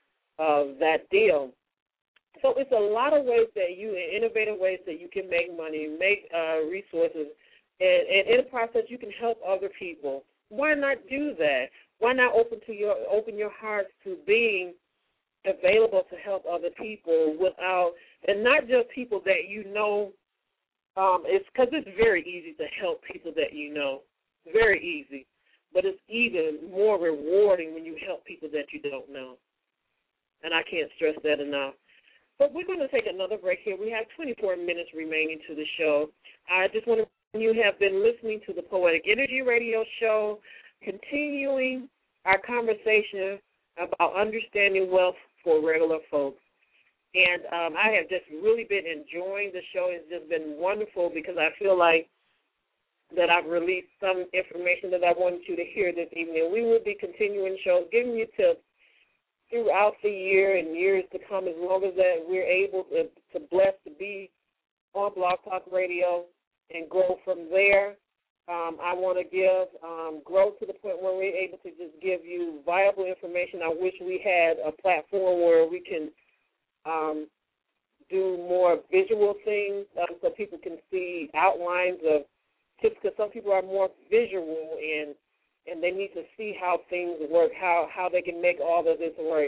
of that deal. So it's a lot of ways that you, innovative ways that you can make money, make uh, resources, and, and in the process you can help other people. Why not do that? Why not open to your open your hearts to being available to help other people without, and not just people that you know. Um, it's because it's very easy to help people that you know, very easy. But it's even more rewarding when you help people that you don't know. And I can't stress that enough. But we're going to take another break here. We have twenty-four minutes remaining to the show. I just want to, you have been listening to the Poetic Energy Radio Show, continuing our conversation about understanding wealth for regular folks. And um, I have just really been enjoying the show. It's just been wonderful because I feel like that I've released some information that I wanted you to hear this evening. We will be continuing shows, giving you tips throughout the year and years to come, as long as that we're able to, to bless to be on Blog Talk Radio and grow from there. Um, I want to give, um, grow to the point where we're able to just give you viable information. I wish we had a platform where we can um, do more visual things um, so people can see outlines of tips, because some people are more visual and and they need to see how things work, how, how they can make all of this work.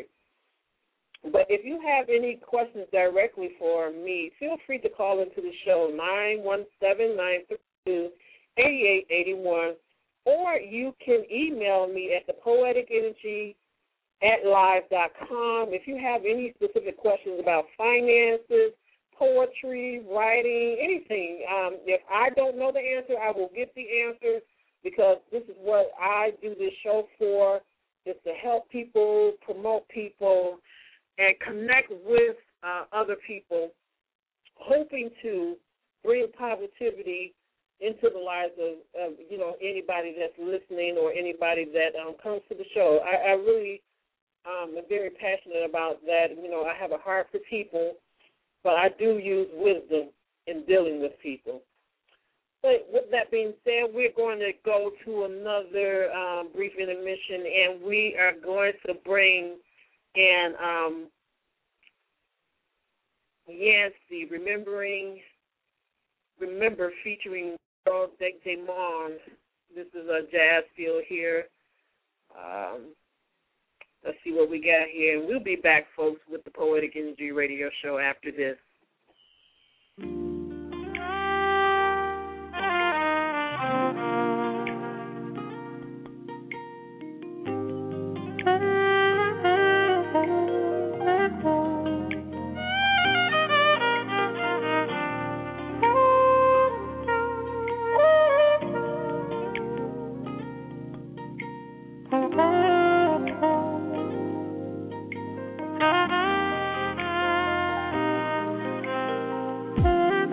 But if you have any questions directly for me, feel free to call into the show, nine one seven, nine three two, eight eight eight one, or you can email me at the poetic energy at live dot com. If you have any specific questions about finances, poetry, writing, anything, um, if I don't know the answer, I will get the answer, because this is what I do this show for, is to help people, promote people, and connect with uh, other people, hoping to bring positivity into the lives of, of, you know, anybody that's listening or anybody that um, comes to the show. I, I really um, am very passionate about that. You know, I have a heart for people, but I do use wisdom in dealing with people. But with that being said, we're going to go to another um, brief intermission, and we are going to bring in um, Yancy, remembering, remember featuring Earl Demond. This is a jazz feel here. Um, let's see what we got here, and we'll be back, folks, with the Poetic Energy Radio Show after this. Thank you.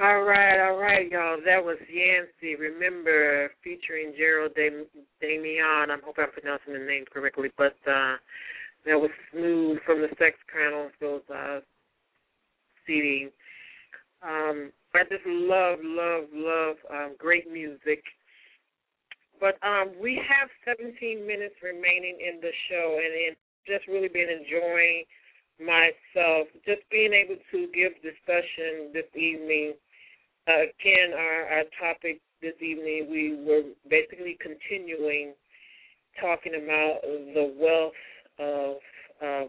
All right, all right, y'all. That was Yancy, Remember, featuring Gerald Dam- Damian. I hope I'm pronouncing the name correctly, but uh, that was Smooth from the Sex Chronicles uh, C D. Um, I just love, love, love um, great music. But um, we have seventeen minutes remaining in the show, and it's just really been enjoying myself, just being able to give discussion this evening. Uh, again, our, our topic this evening, we were basically continuing talking about the wealth of uh,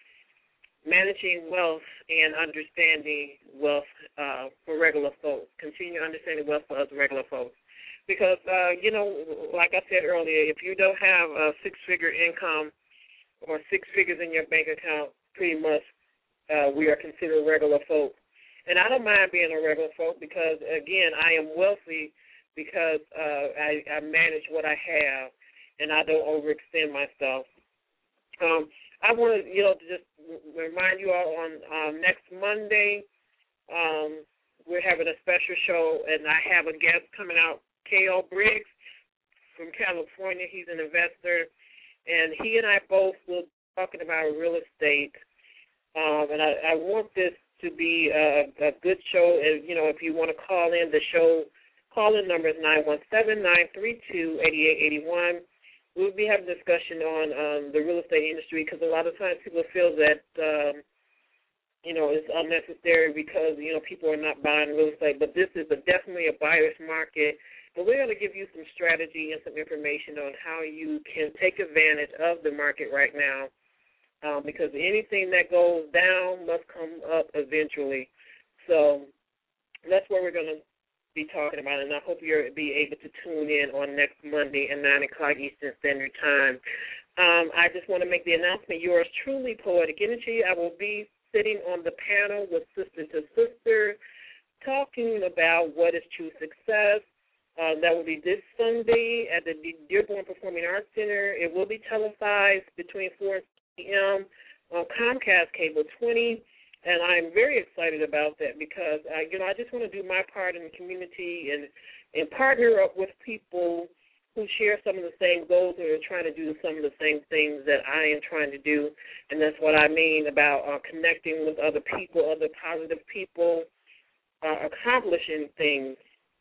managing wealth and understanding wealth uh, for regular folks, continue understanding wealth for us regular folks. Because, uh, you know, like I said earlier, if you don't have a six-figure income or six figures in your bank account, pretty much uh, we are considered regular folks. And I don't mind being a regular folk because, again, I am wealthy because uh, I, I manage what I have and I don't overextend myself. Um, I want to, you know, just remind you all on um, next Monday, um, we're having a special show, and I have a guest coming out, K O Briggs from California. He's an investor, and he and I both will be talking about real estate. Um, and I, I want this to be a, a good show. And, you know, if you want to call in, the show call-in number is nine one seven, nine three two, eight eight eight one. We'll be having a discussion on um, the real estate industry because a lot of times people feel that, um, you know, it's unnecessary because, you know, people are not buying real estate. But this is a, definitely a buyer's market. But we're going to give you some strategy and some information on how you can take advantage of the market right now. Um, because anything that goes down must come up eventually. So that's what we're going to be talking about, and I hope you'll be able to tune in on next Monday at nine o'clock Eastern Standard Time. Um, I just want to make the announcement, yours truly, Poetic Energy. I will be sitting on the panel with Sister to Sister talking about what is true success. Uh, that will be this Sunday at the Dearborn Performing Arts Center. It will be televised between four and p.m. on Comcast Cable twenty, and I'm very excited about that because, uh, you know, I just want to do my part in the community and, and partner up with people who share some of the same goals and are trying to do some of the same things that I am trying to do, and that's what I mean about uh, connecting with other people, other positive people, uh, accomplishing things.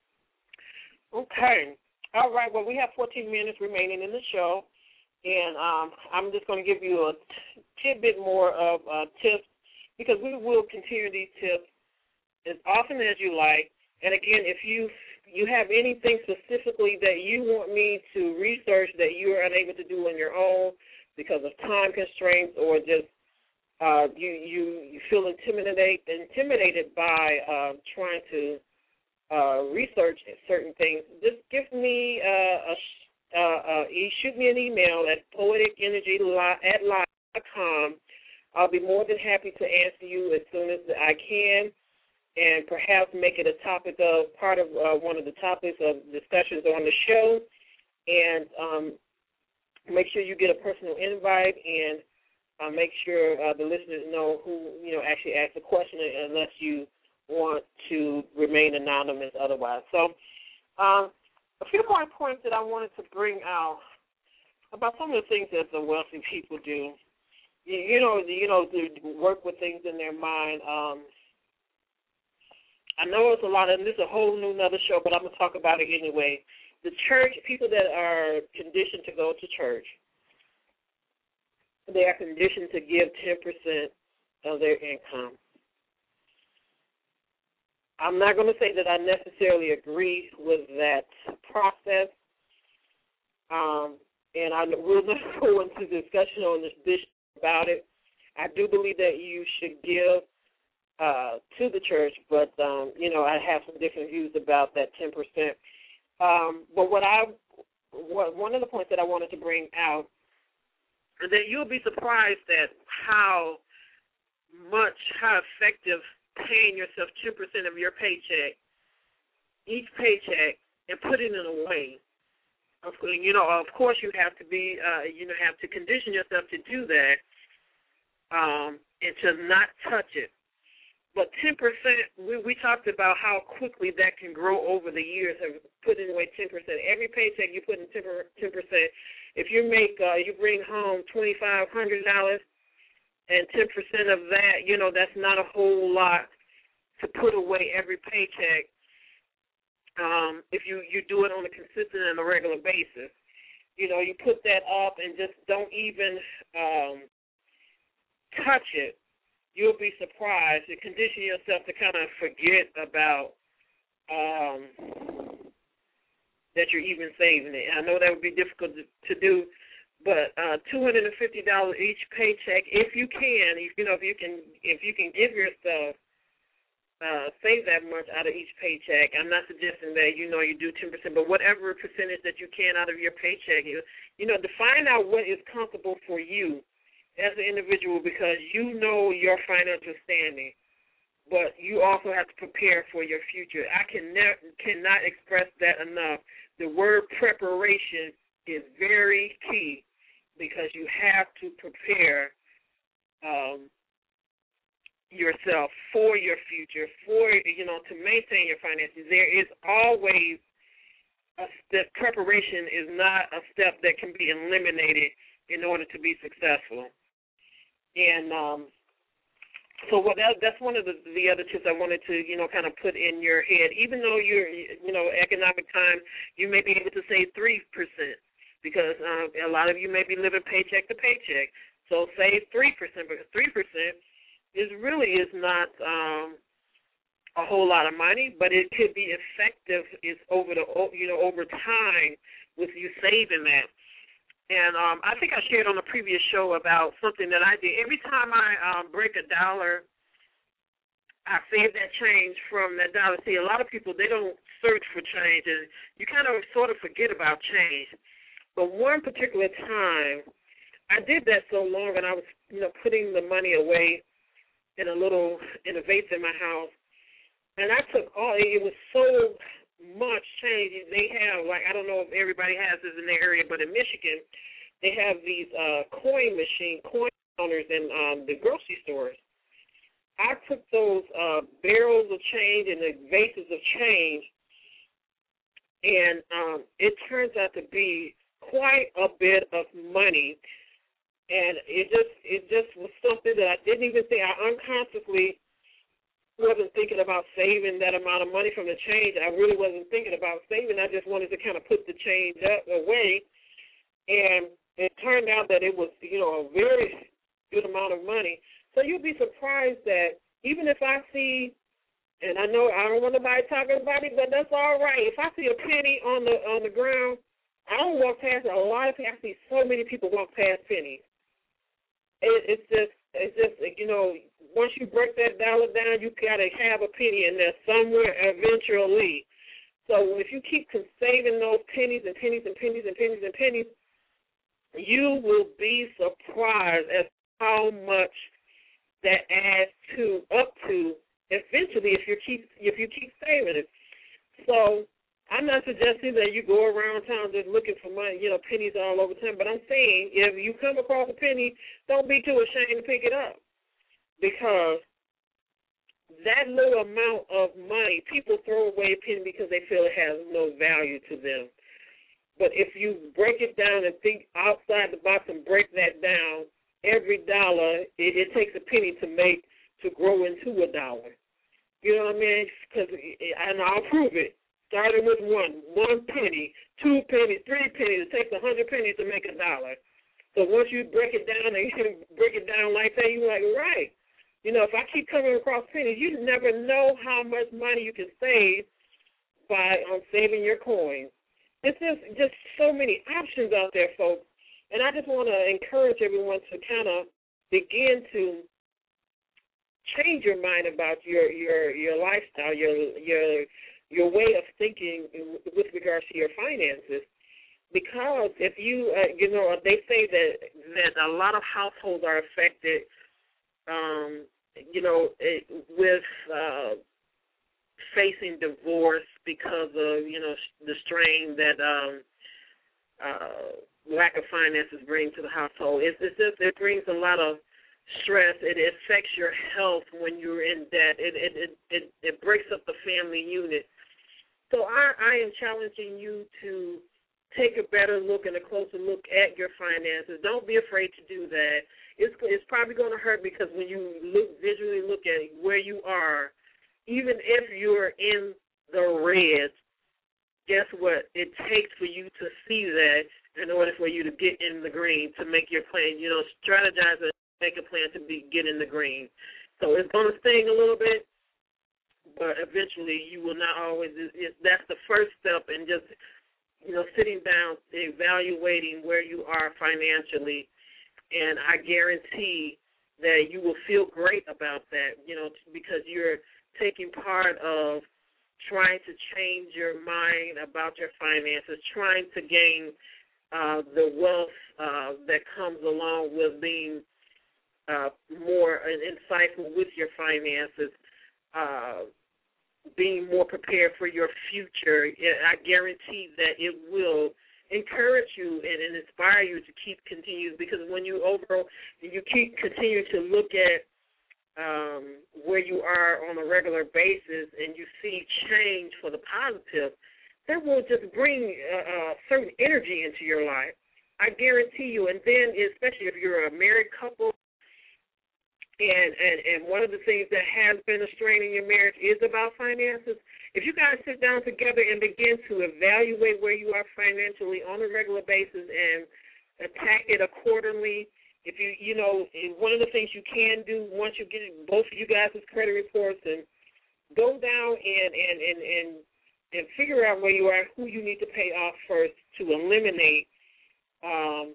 Okay. All right, well, we have fourteen minutes remaining in the show. And um, I'm just going to give you a t- tidbit more of uh, tips because we will continue these tips as often as you like. And, again, if you you have anything specifically that you want me to research that you are unable to do on your own because of time constraints or just uh, you, you you feel intimidated, intimidated by uh, trying to uh, research certain things, just give me uh, a Uh, uh, you shoot me an email at poeticenergy at live dot com. I'll be more than happy to answer you as soon as I can and perhaps make it a topic of part of uh, one of the topics of discussions on the show. And um, make sure you get a personal invite and uh, make sure uh, the listeners know who, you know, actually asked the question unless you want to remain anonymous otherwise. So, um, a few more points that I wanted to bring out about some of the things that the wealthy people do. You, you know, you know, to work with things in their mind. Um, I know it's a lot, and this is a whole new another show, but I'm gonna talk about it anyway. The church, people that are conditioned to go to church, they are conditioned to give ten percent of their income. I'm not going to say that I necessarily agree with that process, um, and I will not go into discussion on this dish about it. I do believe that you should give uh, to the church, but, um, you know, I have some different views about that ten percent. Um, but what I, what, one of the points that I wanted to bring out is that you'll be surprised at how much, how effective paying yourself two percent of your paycheck, each paycheck, and putting it away. You know, of course you have to be, uh, you know, have to condition yourself to do that um, and to not touch it. But ten percent, we, we talked about how quickly that can grow over the years of putting away ten percent. Every paycheck you put in ten percent. If you make, uh, you bring home twenty-five hundred dollars and ten percent of that, you know, that's not a whole lot to put away every paycheck um, if you, you do it on a consistent and a regular basis. You know, you put that up and just don't even um, touch it. You'll be surprised. You condition yourself to kind of forget about um, that you're even saving it. I know that would be difficult to, to do, but uh, two hundred fifty dollars each paycheck, if you can, if, you know, if you can, if you can give yourself uh, save that much out of each paycheck. I'm not suggesting that, you know, you do ten percent, but whatever percentage that you can out of your paycheck, you, you know, to find out what is comfortable for you as an individual, because you know your financial standing, but you also have to prepare for your future. I can ne- cannot express that enough. The word preparation is very key, because you have to prepare um, yourself for your future, for, you know, to maintain your finances. There is always a step. Preparation is not a step that can be eliminated in order to be successful. And um, so what that, that's one of the, the other tips I wanted to, you know, kind of put in your head. Even though you're, you know, economic time, you may be able to save three percent, because uh, a lot of you may be living paycheck to paycheck. So save three percent, because three percent is really is not um, a whole lot of money, but it could be effective is over the, you know, over time with you saving that. And um, I think I shared on a previous show about something that I did. Every time I um, break a dollar, I save that change from that dollar. See, a lot of people, they don't search for change, and you kind of sort of forget about change. But one particular time, I did that so long, and I was, you know, putting the money away in a little, in a vase in my house, and I took all, it was so much change. They have, like, I don't know if everybody has this in their area, but in Michigan, they have these uh, coin machine, coin counters in um, the grocery stores. I took those uh, barrels of change and the vases of change, and um, it turns out to be quite a bit of money. And it just it just was something that I didn't even think. I unconsciously wasn't thinking about saving that amount of money from the change. I really wasn't thinking about saving. I just wanted to kind of put the change up away. And it turned out that it was, you know, a very good amount of money. So you'll be surprised that even if I see, and I know I don't want nobody talking about it, but that's all right. If I see a penny on the on the ground, I don't walk past it. A lot of people, I see so many people walk past pennies. It, it's just, it's just, you know, once you break that dollar down, you got to have a penny in there somewhere eventually. So if you keep saving those pennies and pennies and pennies and pennies and pennies, you will be surprised at how much that adds to, up to, eventually, if you keep, if you keep saving it. So I'm not suggesting that you go around town just looking for money, you know, pennies all over town. But I'm saying if you come across a penny, don't be too ashamed to pick it up, because that little amount of money, people throw away a penny because they feel it has no value to them. But if you break it down and think outside the box and break that down, every dollar, it, it takes a penny to make, to grow into a dollar. You know what I mean? Because, and I'll prove it. Starting with one, one penny, two pennies, three pennies. It takes a hundred pennies to make a dollar. So once you break it down and you break it down like that, you're like, right. You know, if I keep coming across pennies, you never know how much money you can save by um, saving your coins. It's just, just so many options out there, folks. And I just want to encourage everyone to kind of begin to change your mind about your your your lifestyle, your your your way of thinking with regards to your finances. Because if you, uh, you know, they say that that a lot of households are affected, um, you know, it, with uh, facing divorce because of, you know, the strain that um, uh, lack of finances bring to the household. It's, it's just, it brings a lot of stress. It affects your health when you're in debt. It it it it, it breaks up the family unit. So I, I am challenging you to take a better look and a closer look at your finances. Don't be afraid to do that. It's it's probably going to hurt because when you look visually look at where you are, even if you're in the red, guess what? It takes for you to see that in order for you to get in the green, to make your plan. You know, strategize and make a plan to be get in the green. So it's going to sting a little bit, but eventually you will not always. It, that's the first step in just, you know, sitting down, evaluating where you are financially, and I guarantee that you will feel great about that, you know, because you're taking part of trying to change your mind about your finances, trying to gain uh, the wealth uh, that comes along with being uh, more insightful with your finances, uh, being more prepared for your future. I guarantee that it will encourage you and, and inspire you to keep continuing, because when you over you keep continue to look at um, where you are on a regular basis and you see change for the positive, that will just bring a, a certain energy into your life. I guarantee you. And then especially if you're a married couple, And, and and one of the things that has been a strain in your marriage is about finances. If you guys sit down together and begin to evaluate where you are financially on a regular basis and attack it accordingly, if you, you know, one of the things you can do once you get both of you guys' credit reports, and go down and, and, and, and, and figure out where you are, who you need to pay off first to eliminate um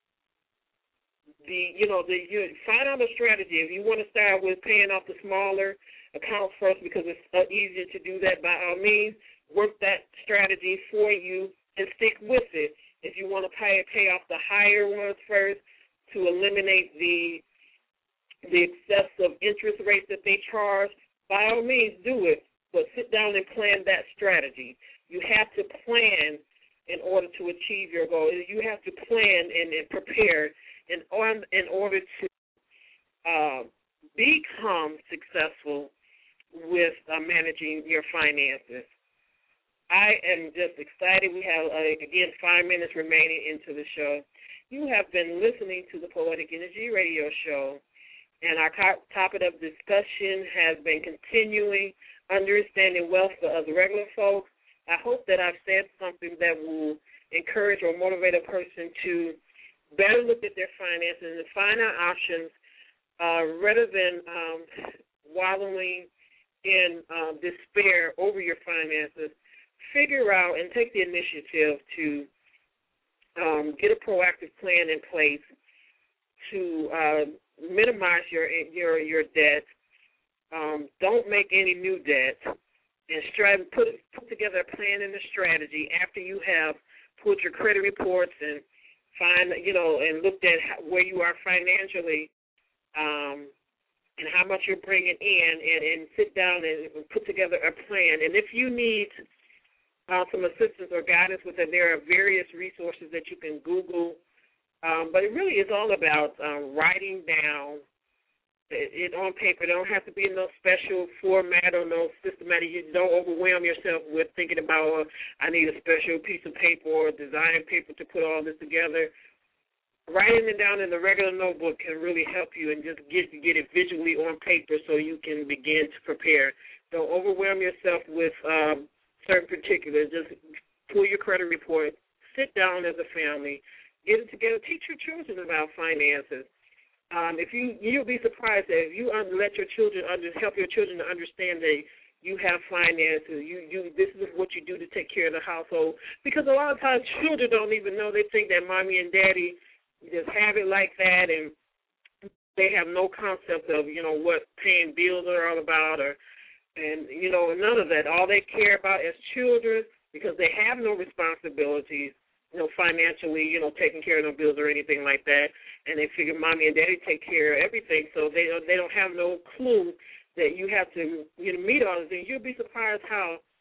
The, you know, the, you find out a strategy. If you want to start with paying off the smaller accounts first because it's uh, easier to do that, by all means, work that strategy for you and stick with it. If you want to pay pay off the higher ones first to eliminate the the excessive interest rates that they charge, by all means, do it. But sit down and plan that strategy. You have to plan in order to achieve your goal. You have to plan and, and prepare in, on, in order to uh, become successful with uh, managing your finances. I am just excited. We have, uh, again, five minutes remaining into the show. You have been listening to the Poetic Energy Radio Show, and our topic of discussion has been continuing understanding wealth for us regular folks. I hope that I've said something that will encourage or motivate a person to better look at their finances and find out options uh, rather than um, wallowing in uh, despair over your finances. Figure out and take the initiative to um, get a proactive plan in place to uh, minimize your your your debt. Um, don't make any new debt, and strive put put together a plan and a strategy after you have put your credit reports and find, you know, and looked at how, where you are financially, um, and how much you're bringing in, and, and sit down and put together a plan. And if you need uh, some assistance or guidance with it, there are various resources that you can Google. Um, but it really is all about um, writing down it, it on paper. It don't have to be in no special format or no systematic. You don't overwhelm yourself with thinking about, oh, I need a special piece of paper or design paper to put all this together. Writing it down in the regular notebook can really help you and just get get it visually on paper so you can begin to prepare. Don't overwhelm yourself with um, certain particulars. Just pull your credit report, sit down as a family, get it together, teach your children about finances. Um, if you, you'll be surprised that if you let your children under, help your children to understand that you have finances, you, you, this is what you do to take care of the household. Because a lot of times children don't even know. They think that mommy and daddy just have it like that, and they have no concept of, you know, what paying bills are all about, or, and, you know, none of that. All they care about as children, because they have no responsibilities, you know, financially, you know, taking care of no bills or anything like that, and they figure mommy and daddy take care of everything, so they don't, they don't have no clue that you have to, you know, meet all of these things. You'll be surprised how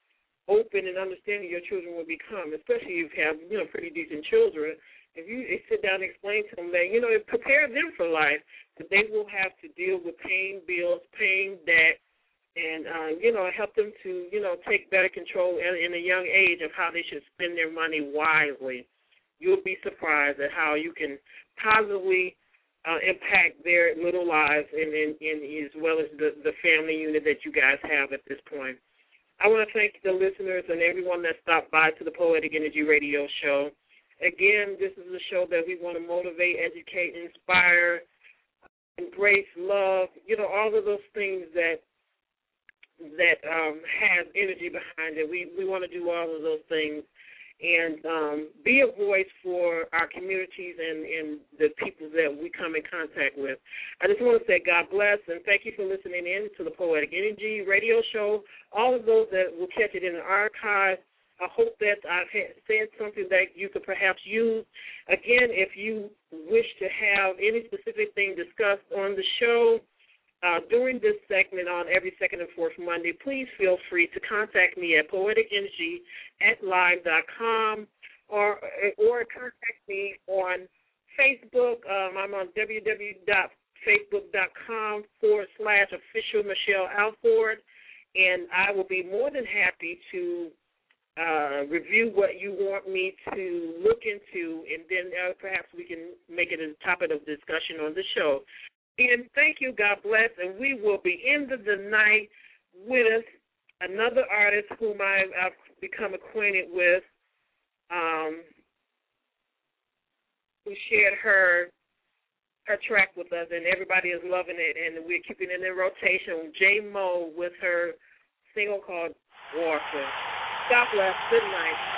open and understanding your children will become, especially if you have, you know, pretty decent children. If you sit down and explain to them that, you know, prepare them for life, that they will have to deal with paying bills, paying debt, and, uh, you know, help them to, you know, take better control in, in a young age of how they should spend their money wisely. You'll be surprised at how you can positively uh, impact their little lives and, and, and as well as the, the family unit that you guys have at this point. I want to thank the listeners and everyone that stopped by to the Poetic Energy Radio Show. Again, this is a show that we want to motivate, educate, inspire, embrace, love, you know, all of those things that that um, have energy behind it. We we want to do all of those things and um, be a voice for our communities and, and the people that we come in contact with. I just want to say God bless and thank you for listening in to the Poetic Energy Radio Show. All of those that will catch it in the archive, I hope that I've said something that you could perhaps use. Again, if you wish to have any specific thing discussed on the show uh, during this segment on every second and fourth Monday, please feel free to contact me at poeticenergy at live dot com or, or contact me on Facebook. Um, I'm on www.facebook.com forward slash official Michelle Alford, and I will be more than happy to Uh, review what you want me to look into, and then uh, perhaps we can make it a topic of discussion on the show. And thank you, God bless, and we will be ending the night with another artist whom I've, I've become acquainted with, um, who shared her her track with us, and everybody is loving it, and we're keeping it in rotation. J Mo with her single called Warfare. God bless. Good night.